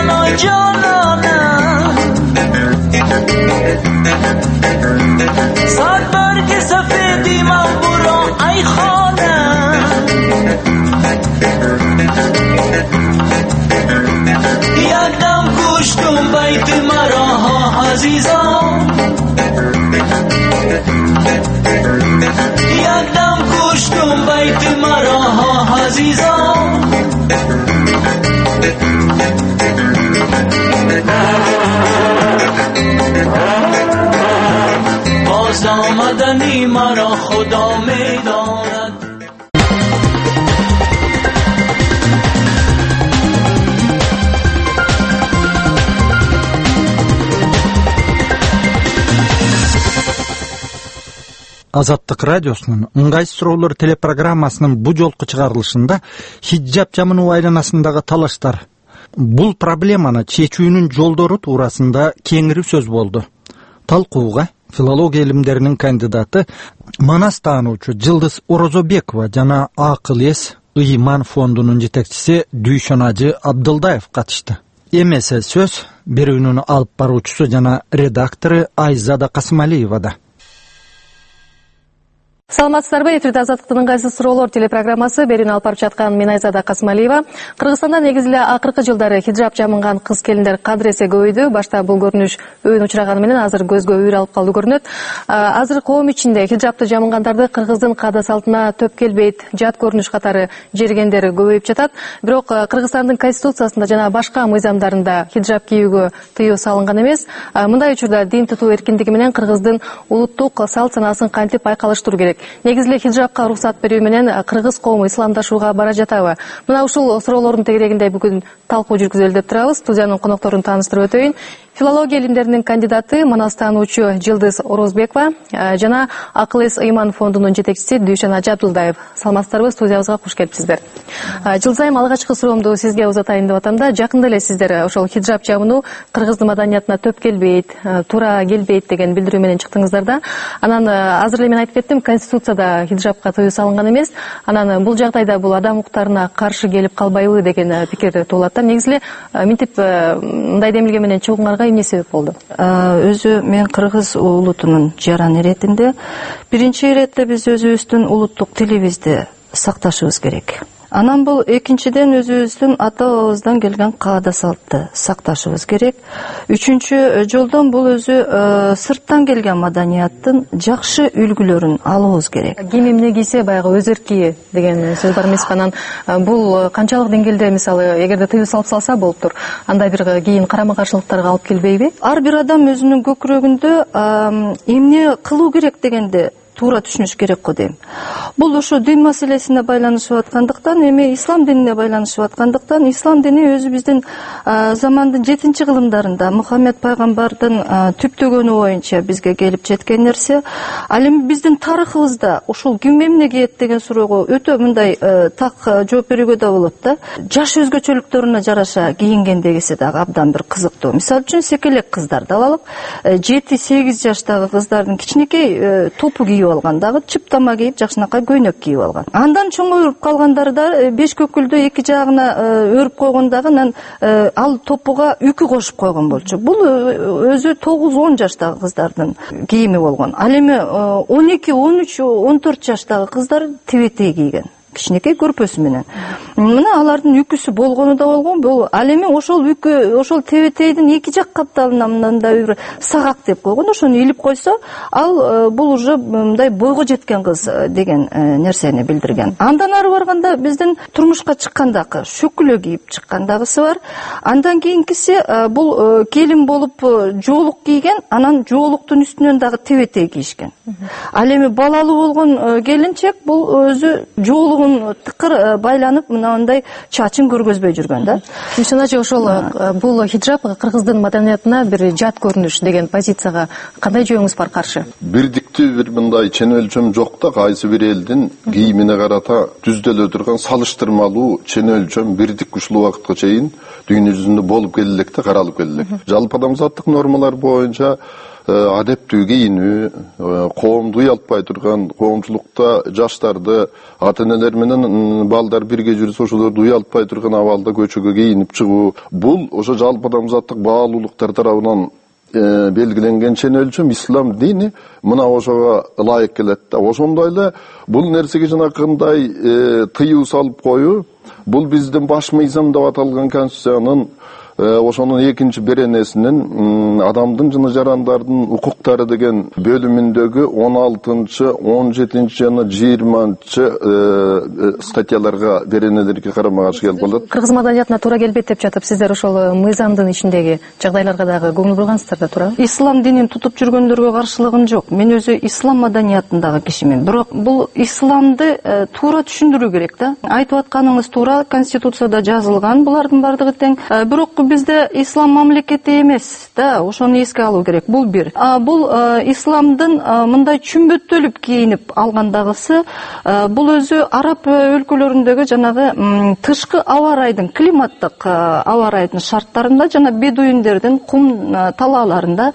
یادم کشتم بیت مرا عزیزان باز آمدنی مرا خدا میداند. Азаттык радиосунун ыңгайсыз суроолор телепрограммасынын бу жолку чыгарылышында хиджаб жамынуу айланасындагы талаштар, бул проблеманы чечүүнүн жолдору туурасында кеңири сөз болду. Талкууга филология илимдеринин кандидаты, Манас таануучу Жылдыз Орозобекова жана Акыл эс ыйман фондунун жетекчиси Дүйшөнажы Абдылдаев катышты. Эмесе сөз берүүнүн алып баруучусу жана редактору Айзада Касымалиевада. Саламатсыздарбы, эфирде Азаттыктын ыңгайсыз суроолор телепрограммасы. Берүүнү алып барып жаткан мен Айзада Касымалиева. Кыргызстанда негизи эле акыркы жылдары хиджаб жамынган кыз келиндер кадыр эсе көбөйдү. Башта бул көрүнүш өйүн учураганы менен азыр көзгө үйүр алып калды көрүнөт. Азыр коом ичинде хиджабты жамынгандарды кыргыздын каада салтына төп келбейт, жат көрүнүш катары жергендер көбөйүп жатат. Бирок Кыргызстандын конституциясында жана башка мыйзамдарында хиджаб кийүүгө тыюу салынган эмес. Мындай учурда дин тутуу эркиндиги менен кыргыздын улуттук салт санаасын кантип айкалыштыруу керек? Негизи эле хиджабка уруксат берүү менен кыргыз коому исламдашууга бара жатабы? Мына ушул суроолордун тегерегинде бүгүн талкуу жүргүзөлү деп турабыз. Студиянын конокторун тааныштырып өтөйүн. Филология илимдеринин кандидаты, Манас таануучу Жылдыз Орозбекова жана Акыл эс ыйман фондунун жетекчиси Дүйшөнажы Абдылдаев. Саламатсыздарбы, студиябызга куш келипсиздер. Жылдыз айым, алгачкы суроомду сизге узатайын деп атам да, жакында эле сиздер ошол хиджаб жамынуу кыргыздын маданиятына төп келбейт, туура келбейт деген билдирүү менен чыктыңыздар да. Анан азыр эле мен айтып кеттим, конституцияда хиджабка тыюу салынган эмес. Анан бул жагдайда бул адам укуктарына каршы келип калбайбы деген пикир туулат да. Негизи эле мынтип мындай демилге менен чыгууңарга эмне себеп болду? Өзү мен кыргыз улутунун жараны иретинде биринчи иретте биз өзүбүздүн улуттук тилибизди сакташыбыз керек. Анан бул экинчиден өзүбүздүн ата бабабыздан келген каада салтты сакташыбыз керек. Үчүнчү жолдон бул өзү сырттан келген маданияттын жакшы үлгүлөрүн алыбыз керек. Ким эмне кийсе баягы өз эрки деген сөз бар эмеспи? Анан бул канчалык деңгээлде, мисалы, эгерде тыюу салып салса болуптур, андай бир кийин карама каршылыктарга алып келбейби? Ар бир адам өзүнүн көкүрөгүндө эмне кылуу керек дегенде туура түшүнүш керек го дейм. Бул ошо дин маселесине байланышып аткандыктан, эми ислам динине байланышып аткандыктан, ислам дини өзү биздин замандын жетинчи кылымдарында Мухаммед пайгамбардын түптөгөнү боюнча бизге келип жеткен нерсе. Ал эми биздин тарыхыбызда ушул ким эмне кийет деген суроого өтө мындай так жооп берүүгө да болот да. Жаш өзгөчөлүктөрүнө жараша кийингендегиси дагы абдан бир кызыктуу. Мисалы үчүн секелек кыздарды алалык. жети сегиз жаштагы кыздардын кичинекей топу кийип алган, дагы чыптама кийип, жакшынакай көйнөк кийип алган. Андан чоңоюп калгандары да беш көкүлдү эки жагына өрүп койгондагы, анан ал топуга үкү кошуп койгон болчу. Бул өзү тогуз он жаштагы кыздардын кийими болгон. Ал эми он эки он үч он төрт жаштагы кыздар тебетей кийген, кичинекей көрпөсү менен. Мына алардын үкүсү болгону да болгон. Бул ал эми ошол үкү, ошол тебетейдин эки жак капталына мындай бир сагак деп койгон. Ошону илип койсо, ал бул уже мындай бойго жеткен кыз деген нерсени билдирген. Андан ары барганда биздин турмушка чыккандагы шөкүлө кийип чыккандагысы бар. Андан кийинкиси бул келин болуп жоолук кийген, анан жоолуктун үстүнөн дагы тебетей кийишкен. Ал эми балалуу болгон келинчек бул өзү жоолугун тыкыр байланып мынандай чачын көргөзбөй жүргөн да. Мисалычы ошол бул хиджаб кыргыздын маданиятына бир жат көрүнүш деген позицияга кандай жоюңуз бар каршы? Бирдиктүү бир мындай чен өлчөм жок да, кайсы бир элдин кийимине карата түздөлө турган салыштырмалуу чен өлчөм бирдик ушул убакытка чейин дүйнө жүзүндө болуп келелек да, каралып келелек. Жалпы адамзаттык нормалар боюнча адептүү кийинүү, коомду уялтпай турган, коомчулукта жаштарды, ата-энелер менен балдар бирге жүрсө ошолорду уялтпай турган абалда көчөгө кийинип чыгуу, бул ошо жалпы адамзаттык баалуулуктар тарабынан белгиленген чен өлчөм ислам дини мына ошого ылайык келет да. Ошондой эле бул нерсеге жанакындай тыюу салып коюу, бул биздин баш мыйзам деп аталган конституциянын ошонун экинчи беренесинин адамдын жана жарандардын укуктары деген бөлүмүндөгү он алтынчы, он жетинчи жана жыйырманчы статьяларга, беренелерге карама каршы келип калат. Кыргыз маданиятына туура келбейт деп жатып, сиздер ошол мыйзамдын ичиндеги жагдайларга дагы көңүл бургансыздар да, туура? Ислам динин тутуп жүргөндөргө каршылыгым жок. Мен өзү ислам маданиятындагы кишимин. Бирок бул исламды туура түшүндүрүү керек да. Айтып атканыңыз туура, конституцияда жазылган, булардын бардыгы тең. Бирок бизде ислам мамлекети эмес да, ошону эске алуу керек. Бул бир. Бул исламдын мындай чүмбөттөлүп кийинип алгандагысы, бул өзү араб өлкөлөрүндөгү жанагы тышкы аба ырайдын, климаттык аба ырайдын шарттарында жана бедуиндердин кум талааларында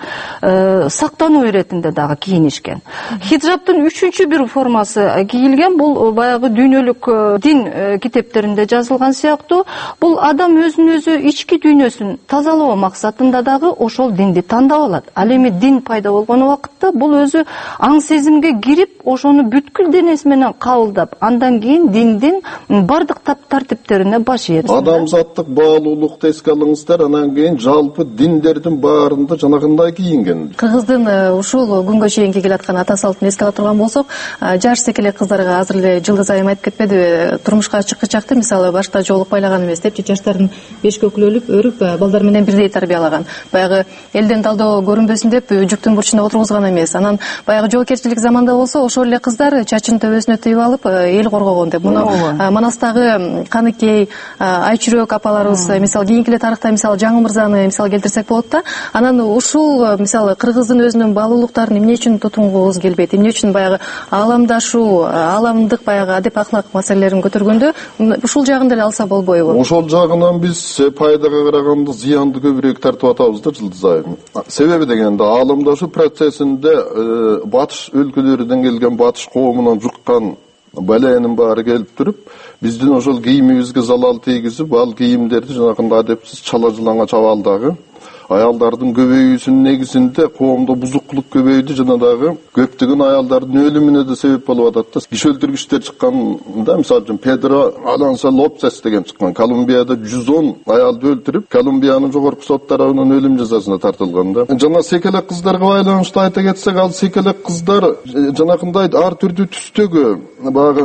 сактануу иретинде дагы кийинишкен. Хиджабтын үчүнчү бир формасы кийилген, бул баягы дүйнөлүк дин китептеринде жазылган сыяктуу, бул адам өзүн өзү ички дүйнөсүн тазалоо максатында дагы ошол динди тандап алат. Ал эми дин пайда болгон убакытта бул өзү аң сезимге кирип, ошону бүткүл денеси менен кабылдап, андан кийин диндин бардык тап тартиптерине баш ийет. Адамзаттык баалуулукту эске алыңыздар, анан кийин жалпы диндердин баарында жанагындай кийинген. Кыргыздын ушул күнгө чейинки келаткан ата салтын эске ала турган болсок, жаш секелек кыздарга азыр эле Жылдыз айым айтып кетпедиби, турмушка чыккычакты мисалы башта жоолук байлаган эмес деп, жаштардын беш көкүлөлүп өрүп балдар менен бирдей тарбиялаган. Баягы элден талдоо көрүнбөсүн деп жүктүн бурчуна отургузган эмес. Анан баягы жоопкерчилик заманда болсо ошол эле кыздар чачын төбөсүнө тыйып алып эл коргогон деп. Муну Манастагы Каныкей, Айчүрөк апаларыбыз мисалы кийинки эле тарыхта мисалы Жаңы мырзаны мисалы келтирсек болот да. Анан ушул мисалы кыргыздын өзүнүн баалуулуктарын эмне үчүн тутумгубуз келбейт? Эмне үчүн баягы ааламдашуу, ааламдык баягы адеп ахлак маселелерин көтөргөндө ушул жагын деле алса болбойбу? Ошол жагынан биз пайдага караганда зыянды көбүрөөк тартып атабыз да Жылдыз айым. Себеби дегенде аламда ушу процессинде батыш өлкөлөрүнөн келген батыш коомунан жуккан балаянын баары келип туруп, биздин ошол кийимибизге залал тийгизип, ал кийимдерди жанагындай адепсиз чала жылаңа чабалдагы аялдардын көбөйүүсүнүн негизинде коомдо бузукулук көбөйдү, жана дагы көптөгөн аялдардын өлүмүнө да себеп болуп атат да. Киши өлтүргүчтөр чыкканда, мисалы үчүн Педро Алонсо Лопес деген чыккан, Колумбияда жүз он аялды өлтүрүп, Колумбиянын жогорку сот тарабынан өлүм жазасына тартылган да. Жана секелек кыздарга байланыштуу айта кетсек, ал секелек кыздар жанакындай ар түрдүү түстөгү, багы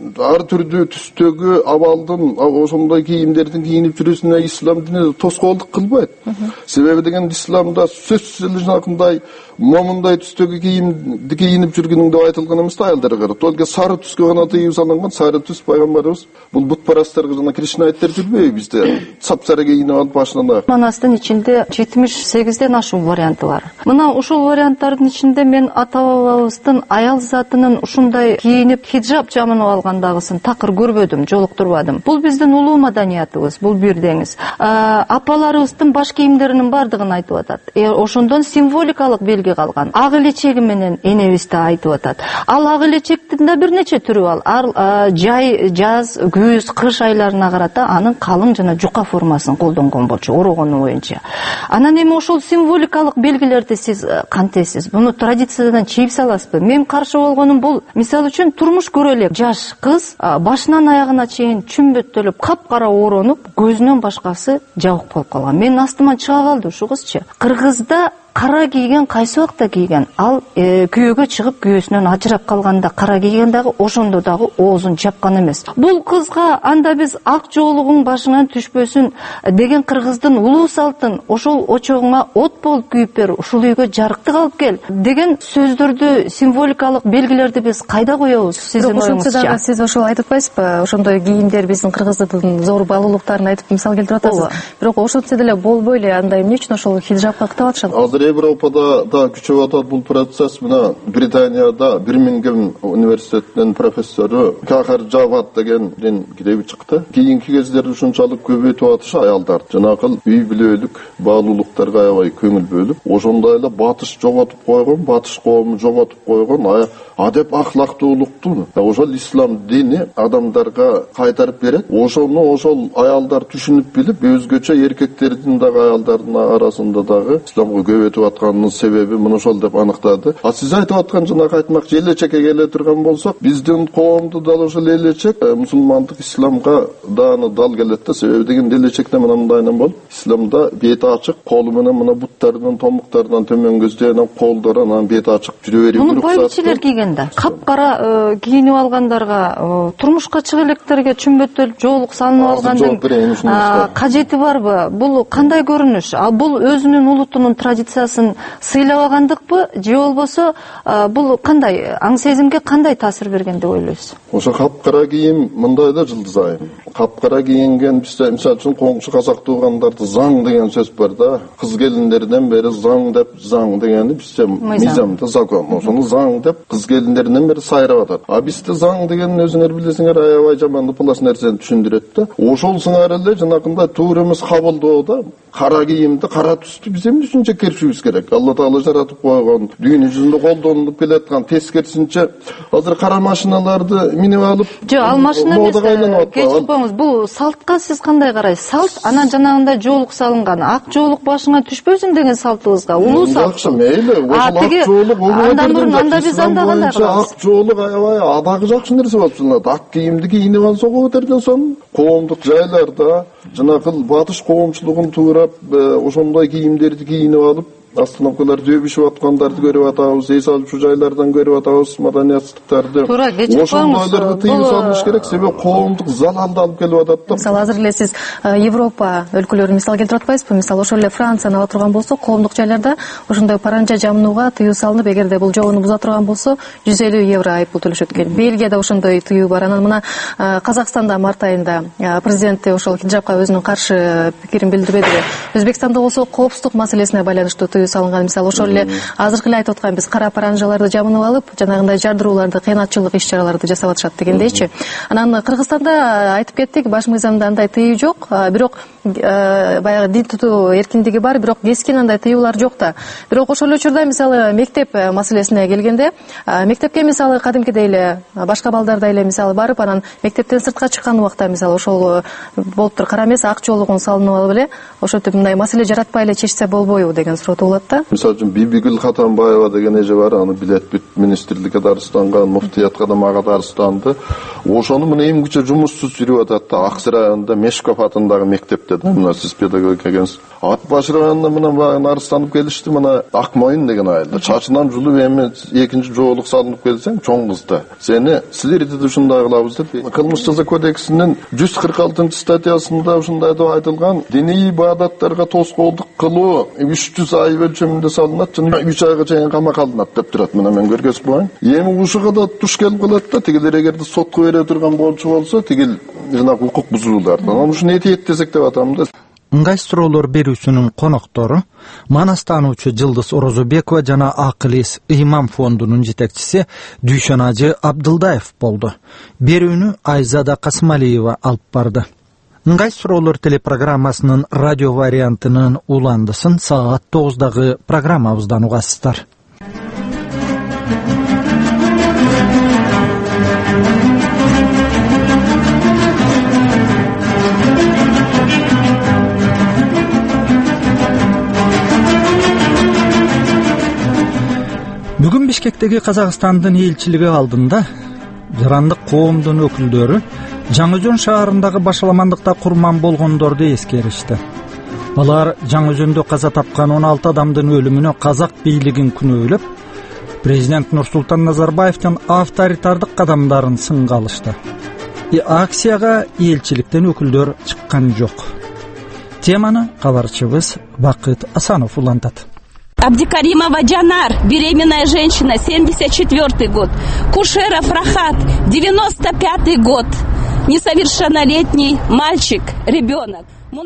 ар түрдүү түстөгү абалдын ошондой кийимдердин кийинип жүрүүсүнө ислам дини тоскоолдук кылбайт. Себеби деген исламда сөзсүз эле жанакындай момундай түстөгү кийимди кийинип жүргөнүң деп айтылган эмес да аялдарга карап. Толго сары түскө гана тыюу салынган. Сары түс пайгамбарыбыз бул бутпарастарга жана кришна айттер жүрбөйбү бизде. Сапсара кийинип алып башынан аяк. Манастын ичинде жетимиш сегизден ашуун варианты бар. Мына ушул варианттардын ичинде мен ата бабабыздын аял затынын ушундай кийинип хиджаб жамынып алгандагысын такыр көрбөдүм, жолуктурбадым. Бул биздин улуу маданиятыбыз, бул бир деңиз. Апаларыбыздын баш кийимдеринин бардыгын айтып атат. Ошондон символикалык белги калган. Ак элечеги менен энебиз да айтып атат. Ал ак элечектин да бир нече түрү бар. Ал жай, жаз, күз, кыш айларына карата анын калың жана жука формасын колдонгон болчу, орогону боюнча. Анан эми ошол символикалык белгилерди сиз кантесиз? Буну традициядан чийип саласызбы? Мен каршы болгонум бул, мисалы үчүн турмуш көрө элек жаш кыз башынан аягына чейин чүмбөттөлүп, капкара оронуп, көзүнөн башкасы жабык болуп калган. Мен астыман чыга калды ушу кызчы. Кыргызда кара кийген кайсы убакта кийген? Ал күйөөгө чыгып күйөөсүнөн ажырап калганда кара кийген дагы ошондо дагы оозун чапкан эмес. Бул кызга анда биз ак жоолугуң башыңан түшпөсүн деген кыргыздын улуу салтын ошол очогуңа от болуп күйүп бер, ушул үйгө жарыктык алып кел деген сөздөрдү, символикалык белгилерди биз кайда коебуз? Сиздин оюңузча? Сиз ошол айтып атпайсызбы? Ошондой кийимдер биздин кыргыздын зор баалуулуктарын айтып мисал келтирип атасыз. Бирок ошентсе деле болбой эле андай эмне үчүн ошол хиджабка кытап атышат? Европада да күчөп атат бул процесс. Мына Британияда Бирмингем университетинин профессору Кахар Джавад деген китеби чыкты. Кийинки кездерде ушунчалык көбөйтүп атышы аялдар жанакыл үй бүлөлүк баалуулуктарга аябай көңүл бөлүп, ошондой эле батыш жоготуп койгон, батыш коому жоготуп койгон адеп ахлактуулукту ошол ислам дини адамдарга кайтарып берет. Ошону ошол аялдар түшүнүп билип, өзгөчө эркектердин дагы аялдардын арасында дагы исламга көбөйтүп атканынын себеби мына ошол деп аныктады. А сиз айтып аткан жанагы айтмакчы элечекке келе турган болсок, биздин коомдо дал ошол элечек мусулмандык исламга дагы дал келет да. Себеби деген элечекте мына мындайынан болуп, исламда бети ачык, колу менен мына буттардан, томуктардан төмөн көздөйнөн колдор анан бети ачык жүрө берүү. Муну байбичелер кийгенде, капкара кийинип алгандарга, турмушка чыга электерге чүмбөттөлүп, жоолук салынып алгандын кажети барбы? Бул кандай көрүнүш? Ал бул өзүнүн улутунун традициясын сыйлабагандыкпы, же болбосо бул кандай аң сезимге кандай таасир берген деп ойлойсуз? Ошо капкара кийим мындай да Жылдыз айым. Капкара кийинген бизде мисалы үчүн коңшу казак туугандарда заң деген сөз бар да. Кыз келиндерден бери заң деп, заң дегени бизде мыйзамда закон. Ошону заң деп кыз келиндерден бери сайрап атат. А бизде заң дегенин өзүңөр билесиңер аябай жаман пулас нерсени түшүндүрөт да. Ошол сыңар эле жанакындай туура эмес кабылдоодо кара кийимди, кара түстү биз эмне үчүн жекеришибиз керек? Алла Таала жаратып койгон, дүйнө жүзүндө колдонулуп келаткан, тескерисинче азыр кара машиналарды минип алып, жок, ал машина эмес. Кечирип коюңуз, бул салтка сиз кандай карайсыз? Салт анан жанагындай жоолук салынган, ак жоолук башыңа түшпөсүн деген салтыбызга, улуу салт. Жакшы, мейли, ошол ак жоолук андан мурун анда биз анда кандай кылабыз? Ак жоолук аябай адагы жакшы нерсе болуп саналат. Ак кийимди кийинип алса көтөрдөн соң коомдук жайларда жанакыл батыш коомчулугун туурап ошондой кийимдерди кийинип алып остановкалар дөбүшүп аткандарды көрүп атабыз, эс алчу жайлардан көрүп атабыз, маданиятсыздыктарды. Туура, кечирип коюңуз. Ошондойлорго тыюу салыш керек, себеби коомдук залалды алып келип атат да. Мисалы азыр эле сиз Европа өлкөлөрүн мисал келтирип атпайсызбы? Мисалы ошол эле Францияны ала турган болсок, коомдук жайларда ошондой паранжа жамынууга тыюу салынып, эгерде бул жобону буза турган болсо, жүз элүү евро айыппул төлөшөт экен. Бельгияда ошондой тыюу бар. Анан мына Казакстанда март айында президенти ошол хиджабка өзүнүн каршы пикирин билдирбедиби? Өзбекстанда болсо коопсуздук маселесине байланыштуу тыюу көңүл салынган. Мисалы ошол эле азыркы эле айтып аткан биз кара паранжаларды жабынып алып, жанагындай жардырууларды, кыйнатчылык иш-чараларды жасап атышат дегендейчи. Анан Кыргызстанда айтып кеттик, баш мыйзамда андай тыюу жок, бирок баягы дин тутуу эркиндиги бар, бирок кескин андай тыюулар жок да. Бирок ошол учурда мисалы мектеп маселесине келгенде, мектепке мисалы кадимкидей эле башка балдардай эле мисалы барып, анан мектептен сыртка чыккан убакта мисалы ошол болуптур, кара эмес ак жоолугун салынып алып эле ошентип мындай маселе жаратпай эле чечсе болбойбу деген суроо туулат да. Мисалы үчүн Бибигүл Хатанбаева деген эже бар, аны билет бүт министрликке дарыстанган, муфтиятка да мага дарыстанды. Ошону мына эмгиче жумушсуз жүрүп атат да, Аксы районунда Мешков атындагы мектепте да, мына сиз педагогика экенсиз. Ат баш районунда мына баягы арыстанып келишти, мына Акмоюн деген айылда чачынан жулуп эми экинчи жоолук салынып келсең, чоң кызды. Сени силерди ушундай кылабыз деп кылмыш жаза кодексинин жүз кырк алтынчы статьясында ушундай деп айтылган, диний ибадаттарга тоскоолдук кылуу үч жүз ай өлчөмүндө салынат, жана үч айга чейин камакка алынат деп турат. Мына мен көргөзүп коеюн. Эми ушуга да туш келип калат да, тигилер эгерде сотко бере турган болчу болсо, тигил жана укук бузуулардан. Аны ушуну этиет десек деп атам да. Ыңгай суроолор берүүсүнүн коноктору Манастануучу Жылдыз Орозобекова жана Акылес Имам фондунун жетекчиси Дүйшөн Ажы Абдылдаев болду. Берүүнү Айзада Касмалиева алып барды. Ыңгай суроолор телепрограммасынын радио вариантынын уландысын саат тогуздагы программабыздан угасыздар. Бүгүн Бишкектеги Казакстандын элчилиги алдында жарандык коомдун өкүлдөрү Жаңыөзөн шаарындагы башаламандыкта курман болгондорду эскеришти. Алар Жаңыөзөндө каза тапкан он алты адамдын өлүмүнө казак бийлигин күнөөлөп, президент Нурсултан Назарбаевдин авторитардык кадамдарын сынга алышты. И акцияга элчиликтен өкүлдөр чыккан жок. Теманы кабарчыбыз Бакыт Асанов улантат. Абдикаримова Джанар, беременная женщина, семьдесят четвёртый год. Кушеров Рахат, девяносто пятый год. Несовершеннолетний мальчик, ребенок.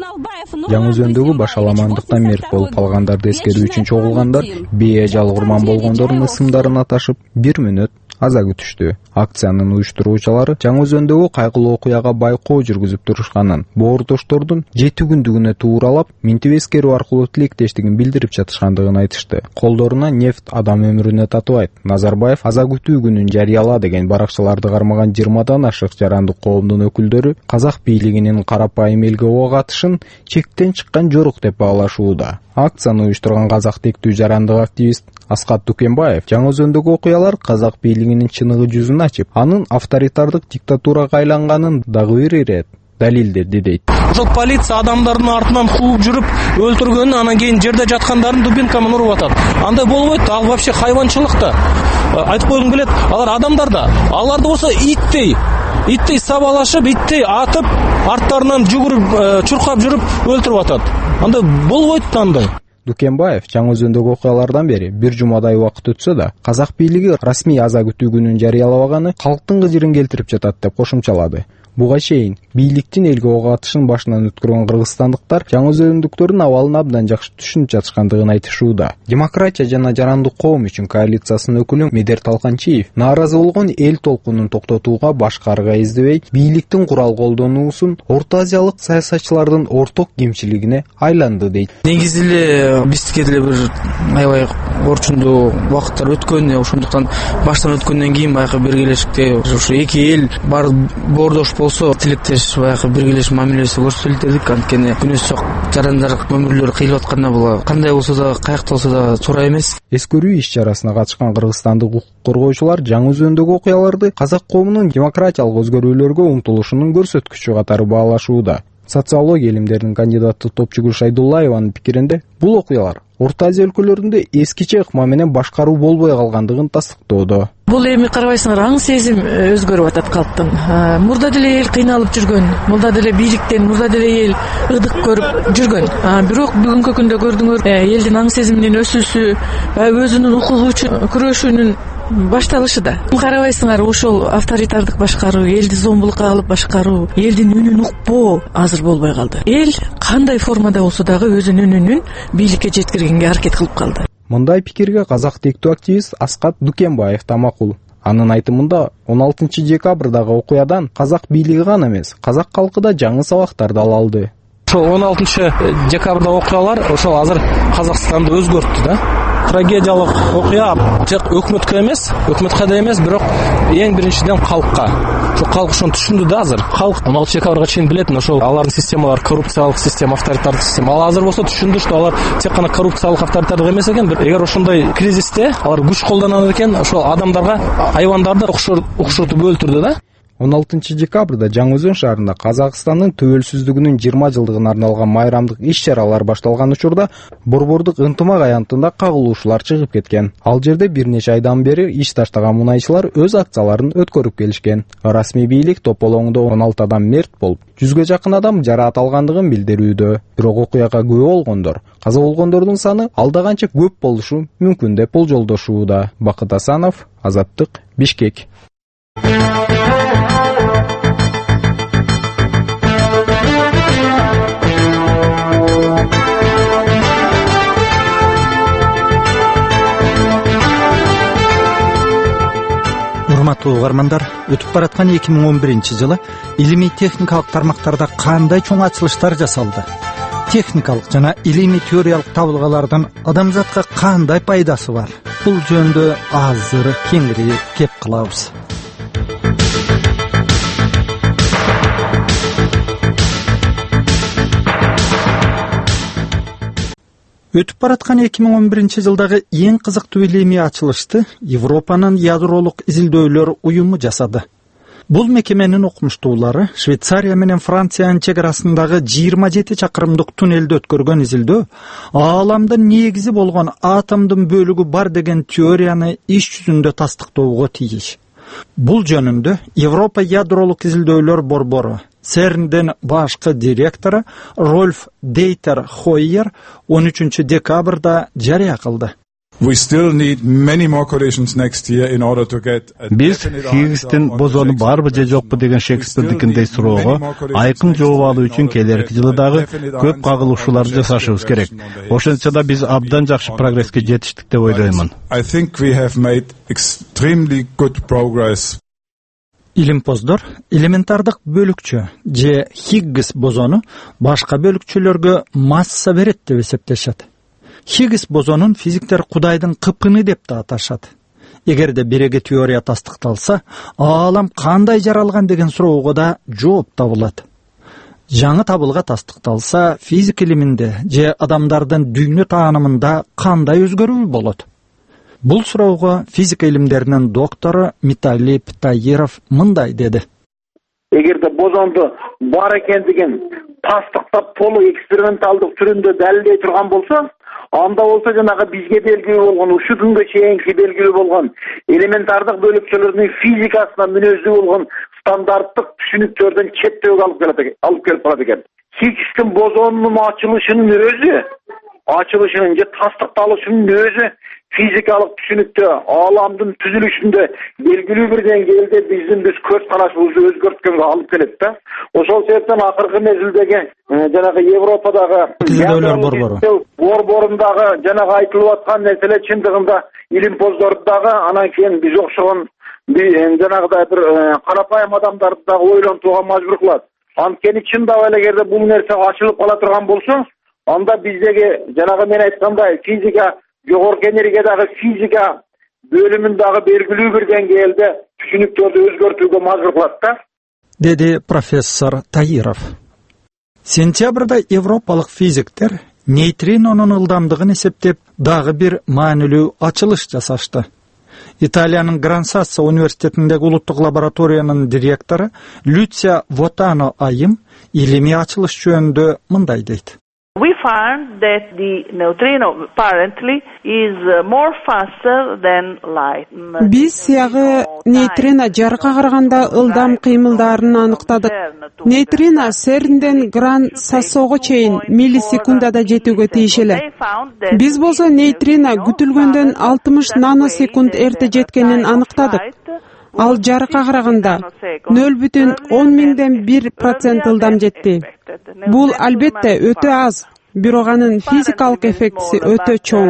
Жаңыөзөндөгү башаламандыктан мерт болуп калгандарды эскерүү үчүн чогулгандар бейажал курман болгондордун ысымдарын аташып бир мүнөт аза күтүштү. Акциянын уюштуруучулары Жаңыөзөндөгү кайгылуу окуяга байкоо жүргүзүп турушканын, боордоштордун жети күндүгүнө тууралап, минтип эскерүү аркылуу тилектештигин билдирип жатышкандыгын айтышты. Колдоруна нефт адам өмүрүнө татыбайт. Назарбаев аза күтүү күнүн жарыяла деген баракчаларды кармаган жыйырмадан ашык жарандык коомдун өкүлдөрү казак бийлигинин карапайым элге ок атышын чектен чыккан жорук деп баалашууда. Акцияны уюштурган казак тектүү жарандык активист Аскат Тукенбаев Жаңыөзөндөгү окуялар казак бийлигинин чыныгы жүзүн ачып, анын авторитардык диктатурага айланганын дагы бир ирет далилдеди дейт. Ошол полиция адамдардын артынан кууп жүрүп өлтүргөнүн, анан кийин жерде жаткандарын дубинка менен уруп атат. Андай болбойт, ал вообще хайванчылык да. Айтып койгум келет, алар адамдар да, аларды болсо иттей, иттей сабалашып, иттей атып, арттарынан жүгүрүп, чуркап жүрүп өлтүрүп атат. Андай болбойт да андай. Дукенбаев Жаңыөзөндөгү окуялардан бери бир жумадай убакыт өтсө да, казак бийлиги расмий аза күтүү күнүн жарыялабаганы калктын кыжырын келтирип жатат деп кошумчалады. Буга чейин бийликтин элге ок атышын башынан өткөргөн кыргызстандыктар жаңыөзөндүктөрдүн абалын абдан жакшы түшүнүп жатышкандыгын айтышууда. Демократия жана жарандык коом үчүн коалициясынын өкүлү Медер Талканчиев нааразы болгон эл толкунун токтотууга башкарга издебей, бийликтин курал колдонуусун Орто Азиялык саясатчылардын орток кемчилигине айланды дейт. Негизи эле бизге деле бир аябай орчундуу убакыттар өткөн, ошондуктан баштан өткөндөн кийин баягы биргелешикте ушу эки эл бар боордош болсо тилектеш баягы биргелеш мамилеси көрсөтөлүт дедик. Анткени күнөөсү жок жарандар өмүрлөрү кыйылып атканда бул кандай болсо да, каякта болсо да туура эмес. Эскерүү иш-чарасына катышкан кыргызстандык укук коргоочулар Жаңыөзөндөгү окуяларды казак коомунун демократиялык өзгөрүүлөргө умтулушунун көрсөткүчү катары баалашууда. Социология илимдеринин кандидаты Топчугүл Шайдуллаеванын пикиринде, бул окуялар Орто Азия өлкөлөрүндө эскиче ыкма менен башкаруу болбой калгандыгын тастыктоодо. Бул эми карабайсыңар, аң сезим өзгөрүп атат калктын. Мурда деле эл кыйналып жүргөн, мурда деле бийликтен, мурда деле эл ыдык көрүп жүргөн. Бирок бүгүнкү күндө көрдүңөр, элдин аң сезиминин өсүүсү, өзүнүн укугу үчүн күрөшүүнүн башталышы да. Карабайсыңар, ошол авторитардык башкаруу, элди зомбулукка алып башкаруу, элдин үнүн укпоо азыр болбой калды. Эл кандай формада болсо дагы өзүнүн үнүн бийликке жеткиргенге аракет кылып калды. Мындай пикирге казак тектүү активист Аскат Дукенбаев да макул. Анын айтымында он алтынчы декабрдагы окуядан казак бийлиги гана эмес, казак калкы да жаңы сабактарды ала алды. Ошол он алтынчы декабрда окуялар ошол азыр Казакстанды өзгөрттү да. Трагедиялык окуя тек өкмөткө эмес, өкмөткө да эмес, бирок эң биринчиден калкка. Ошо калк ошону түшүндү да азыр. Калк он алтынчы декабрга чейин билет, ошол алардын системалары коррупциялык система, авторитардык система. Ал азыр болсо түшүндү, что алар тек гана коррупциялык, авторитардык эмес экен. Эгер ошондой кризисте алар күч колдонот экен, ошол адамдарга айвандарды окшотуп өлтүрдү да. он алтынчы декабрда Жаңы Өзөн шаарында Казакстандын төбөлсүздүгүнүн жыйырма жылдыгына арналган майрамдык иш-чаралар башталган учурда борбордук ынтымак аянтында кагылуушулар чыгып кеткен. Ал жерде бир нече айдан бери иш таштаган мунайчылар өз акцияларын өткөрүп келишкен. Расмий бийлик тополоңдо он алты адам мерт болуп, жүзгө жакын адам жараат алгандыгын билдирүүдө. Бирок окуяга күбө болгондор, каза болгондордун саны алда канча көп болушу мүмкүн деп болжолдошууда. Бакыт Асанов, Азаттык, Бишкек. Урматтуу угармандар, өтүп бараткан эки миң он биринчи жылы илимий техникалык тармактарда кандай чоң ачылыштар жасалды? Техникалык жана илимий теориялык табылгалардын адамзатка кандай пайдасы бар? Бул жөнүндө азыр кеңири кеп кылабыз. Өтүп бараткан эки миң он биринчи жылдагы эң кызыктуу илимий ачылышты Европанын ядролук изилдөөлөр уюму жасады. Бул мекеменин окумуштуулары Швейцария менен Франциянын чек арасындагы жыйырма жети чакырымдык туннелди өткөргөн изилдөө ааламдын негизи болгон атомдун бөлүгү бар деген теорияны иш жүзүндө тастыктоого тийиш. Бул жөнүндө Европа ядролук изилдөөлөр борбору Цернден башкы директору Рольф Дейтер Хойер он үчүнчү декабрда жарыя кылды. Биз Хиггстин бозону барбы же жокпу деген Шекспирдикиндей суроого айкын жооп алуу үчүн келерки жылы дагы көп кагылышууларды жасашыбыз керек. Ошентсе да биз абдан жакшы прогресске жетиштик деп ойлоймун. Илимпоздор элементардык бөлүкчө же Хиггс бозону башка бөлүкчөлөргө масса берет деп эсептешет. Хиггс бозонун физиктер Кудайдын кыпкыны деп да аташат. Эгерде биреги теория тастыкталса, аалам кандай жаралган деген суроого да жооп табылат. Жаңы табылга тастыкталса, физика илиминде же адамдардын дүйнө таанымында кандай өзгөрүү болот? Бул суроого физика илимдеринин доктору Миталип Таиров мындай деди. Эгерде бозонду бар экендигин тастыктап толук эксперименталдык түрүндө далилдей турган болсо, анда болсо жанагы бизге белгилүү болгон, ушул күнгө чейинки белгилүү болгон элементардык бөлүкчөлөрдүн физикасына мүнөздүү болгон стандарттык түшүнүктөрдөн четтөөгө алып келет алып келип калат экен. Хиггстин бозонунун ачылышынын өзү, ачылышынын же тастыкталышынын өзү физикалык түшүнүктө, ааламдын түзүлүшүндө белгилүү бир деңгээлде биздин биз көз карашыбызды өзгөрткөнгө алып келет да. Ошол себептен акыркы мезгилдеги жанагы Европадагы изилдөөлөр борбору борборундагы жанагы айтылып аткан нерселер чындыгында илимпоздордагы, анан кийин биз окшогон жанагыдай бир карапайым адамдарды дагы ойлонтууга мажбур кылат. Анткени чындап эле эгерде бул нерсе ачылып кала турган болсо, анда биздеги жанагы мен айткандай физика, жогорку энергиядагы физика бөлүмүндагы белгилүү бир деңгээлде түшүнүктөрдү өзгөртүүгө мажбур кылат да, деди профессор Таиров. Сентябрда европалык физиктер нейтринонун ылдамдыгын эсептеп дагы бир маанилүү ачылыш жасашты. Италиянын Гран-Сассо университетиндеги улуттук лабораториянын директору Люция Вотано айым илимий ачылыш жөнүндө мындай дейт. We found that the neutrino apparently is more faster than light. Биз сыягы нейтрино жарыкка караганда ылдам кыймылдарын аныктадык. Нейтрино сернден гран сасоого чейин миллисекундада жетүүгө тийишеле. Биз болсо нейтрино күтүлгөндөн алтымыш наносекунд эрте жеткенин аныктадык. Ал жарыкка караганда нөл бүтүн он миңден бир процент ылдам жетти. Бул албетте өтө аз, бирок анын физикалык эффектиси өтө чоң.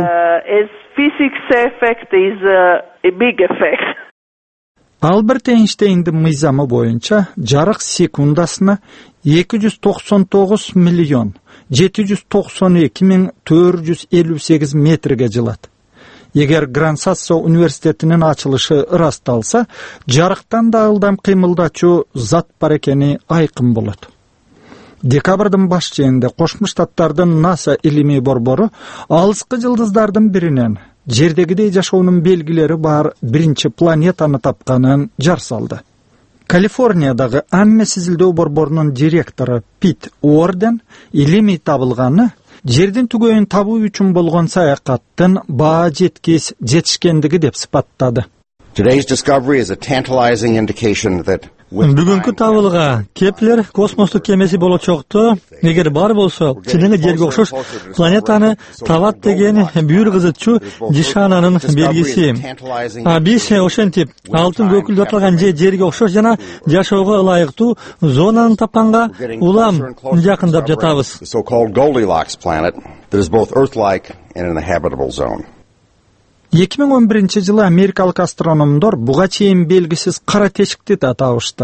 Альберт Эйнштейндин мыйзамы боюнча жарык секундасына эки жүз токсон тогуз миллион жети жүз токсон эки миң төрт жүз элүү сегиз метрге жылат. Эгер Гран-Сассо университетинин ачылышы ырасталса, жарыктан да ылдам кыймылдачу зат бар экени айкын болот. Декабрдын баш ченинде Кошмо Штаттардын НАСА илимий борбору алыскы жылдыздардын биринен жердегидей жашоонун белгилери бар биринчи планетаны тапканын жар салды. Калифорниядагы Амме сизилдөө борборунун директору Пит Уорден илимий табылганы жердин түгөйүн табуу үчүн болгон саякаттын баа жеткис жетишкендиги деп сыпаттады. Today's discovery is a tantalizing indication that Бүгүнкү табылга Кеплер космостук кемеси болочокту, эгер бар болсо, чынында жерге окшош планетаны табат деген бүйүр кызытчу жишананын белгиси. А биз ошентип алтын көкүлдөр аталган же жерге окшош жана жашоого ылайыктуу зонаны тапканга улам жакындап жатабыз. The so-called Goldilocks planet that is both Earth-like and in the habitable zone. эки миң он биринчи жылы америкалык астрономдор буга чейин белгисиз кара тешикти да табышты.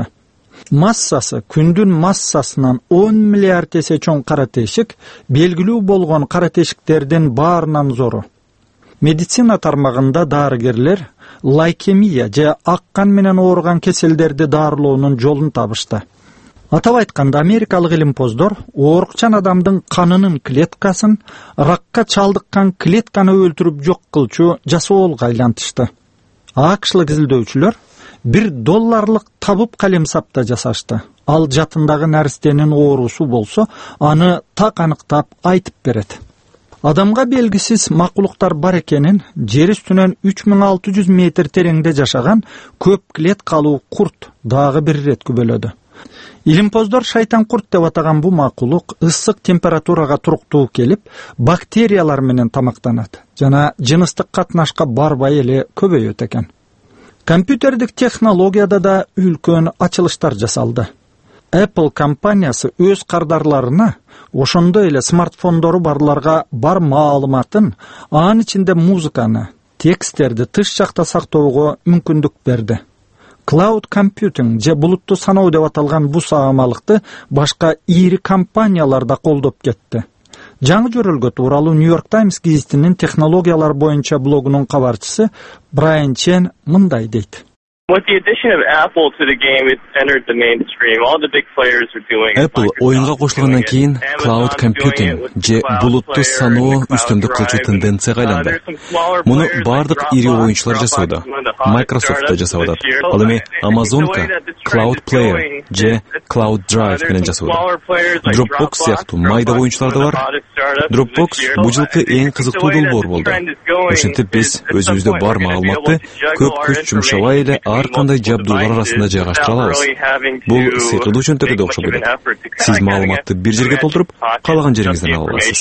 Массасы күндүн массасынан он миллиард эсе чоң кара тешик белгилүү болгон кара тешиктердин баарынан зору. Медицина тармагында дарыгерлер лейкемия же ак кан менен ооруган кеселдерди дарылоонун жолун табышты. Атап айтканда, америкалык илимпоздор оорукчан адамдын канынын клеткасын ракка чалдыккан клетканы өлтүрүп жок кылчу жасоолго айлантышты. АКШлык изилдөөчүлөр бир долларлык табып калемсапта жасашты. Ал жатындагы наристенин оорусу болсо, аны так аныктап айтып берет. Адамга белгисиз макулуктар бар экенин жер үстүнөн үч миң алты жүз метр тереңде жашаган көп клеткалуу курт дагы бир ирет күбөлөдү. Илимпоздор шайтан курт деп атаган бу макулук ысык температурага туруктуу келип, бактериялар менен тамактанат жана жыныстык катнашка барбай эле көбөйөт экен. Компьютердик технологияда да үлкөн ачылыштар жасалды. Apple компаниясы өз кардарларына ошондой эле смартфондору барларга бар маалыматын, анын ичинде музыканы, тексттерди тыш жакта сактоого мүмкүндүк берди. Cloud computing же булуттуу саноо деп аталган бу саамалыкты башка ири компаниялар да колдоп кетти. Жаңы жөрөлгө тууралуу New York Times гезитинин технологиялар боюнча блогунун кабарчысы Брайан Чен мындай дейт. With the addition of Apple to the game, it entered the mainstream. All the big players are doing it. Apple оюнга кошулгандан кийин cloud computing же булуттуу саноо үстүмдүк кылчу тенденцияга айланды. Муну бардык ири оюнчулар жасоодо. Microsoft да жасап атат. Ал эми Amazonка Cloud Player же Cloud Drive менен жасоодо. Dropbox сыяктуу майда оюнчулар да бар. Dropbox бул жылкы эң кызыктуу долбоор болду. Ошентип биз өзүбүздө бар маалыматты көп күч жумшабай эле ар кандай жабдуулар арасында жайгаштыра алабыз. Бул сыйкылуу чөнтөгү окшоп келет. Сиз маалыматты бир жерге толтуруп, каалаган жериңизден ала аласыз.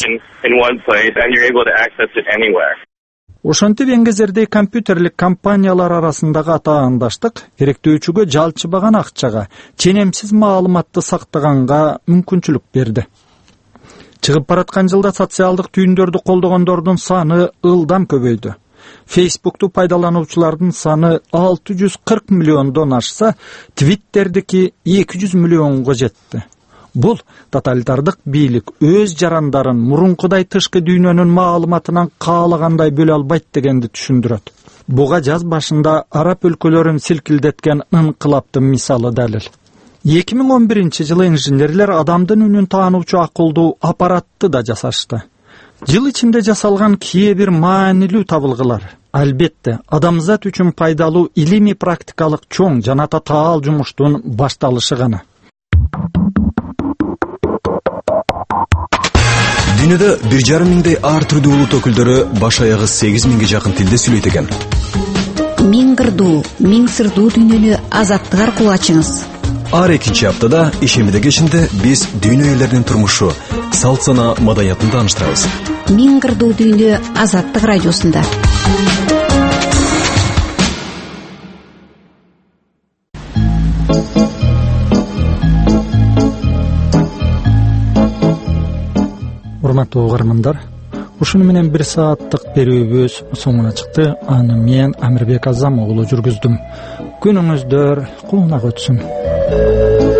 Ошентип эңгезердей компьютерлик компаниялар арасындагы атаандаштык керектөөчүгө жалчыбаган акчага, ченемсиз маалыматты сактаганга мүмкүнчүлүк берди. Чыгып бараткан жылда социалдык түйүндөрдү колдогондордун саны ылдам көбөйдү. Facebook'tu пайдалануучулардын саны алты жүз кырк миллиондон ашса, Twitter'дики эки жүз миллионго жетти. Бул тоталитардык бийлик өз жарандарын мурункудай тышкы дүйнөнүн маалыматынан каалагандай бөлө албайт дегенди түшүндүрөт. Буга жаз башында араб өлкөлөрүн силкилдеткен инкылаптын мисалы далил. эки миң он биринчи жылы инженерлер адамдын үнүн таануучу акылдуу аппаратты да жасашты. Жыл ичинде жасалган кээ бир маанилүү табылгылар албетте адамзат үчүн пайдалуу илимий практикалык чоң жана татаал жумуштун башталышы гана. Дүйнөдө бир жарым миңдей ар түрдүү улут өкүлдөрү баш аягы сегиз миңге жакын тилде сүйлөйт экен. Миң кырдуу, миң сырдуу дүйнөнү азаттык аркылуу ачыңыз. Ар экинчи аптада ишемиде кечинде биз дүйнө элдеринин турмушу, салт сана, маданиятын тааныштырабыз. Миң кырдуу дүйнө азаттык радиосунда. Урматтуу угармандар, ушуну менен бир сааттык берүүбүз соңуна чыкты. Аны мен Амирбек Азам уулу жүргүздүм. Күнүңүздөр кулунак өтсүн.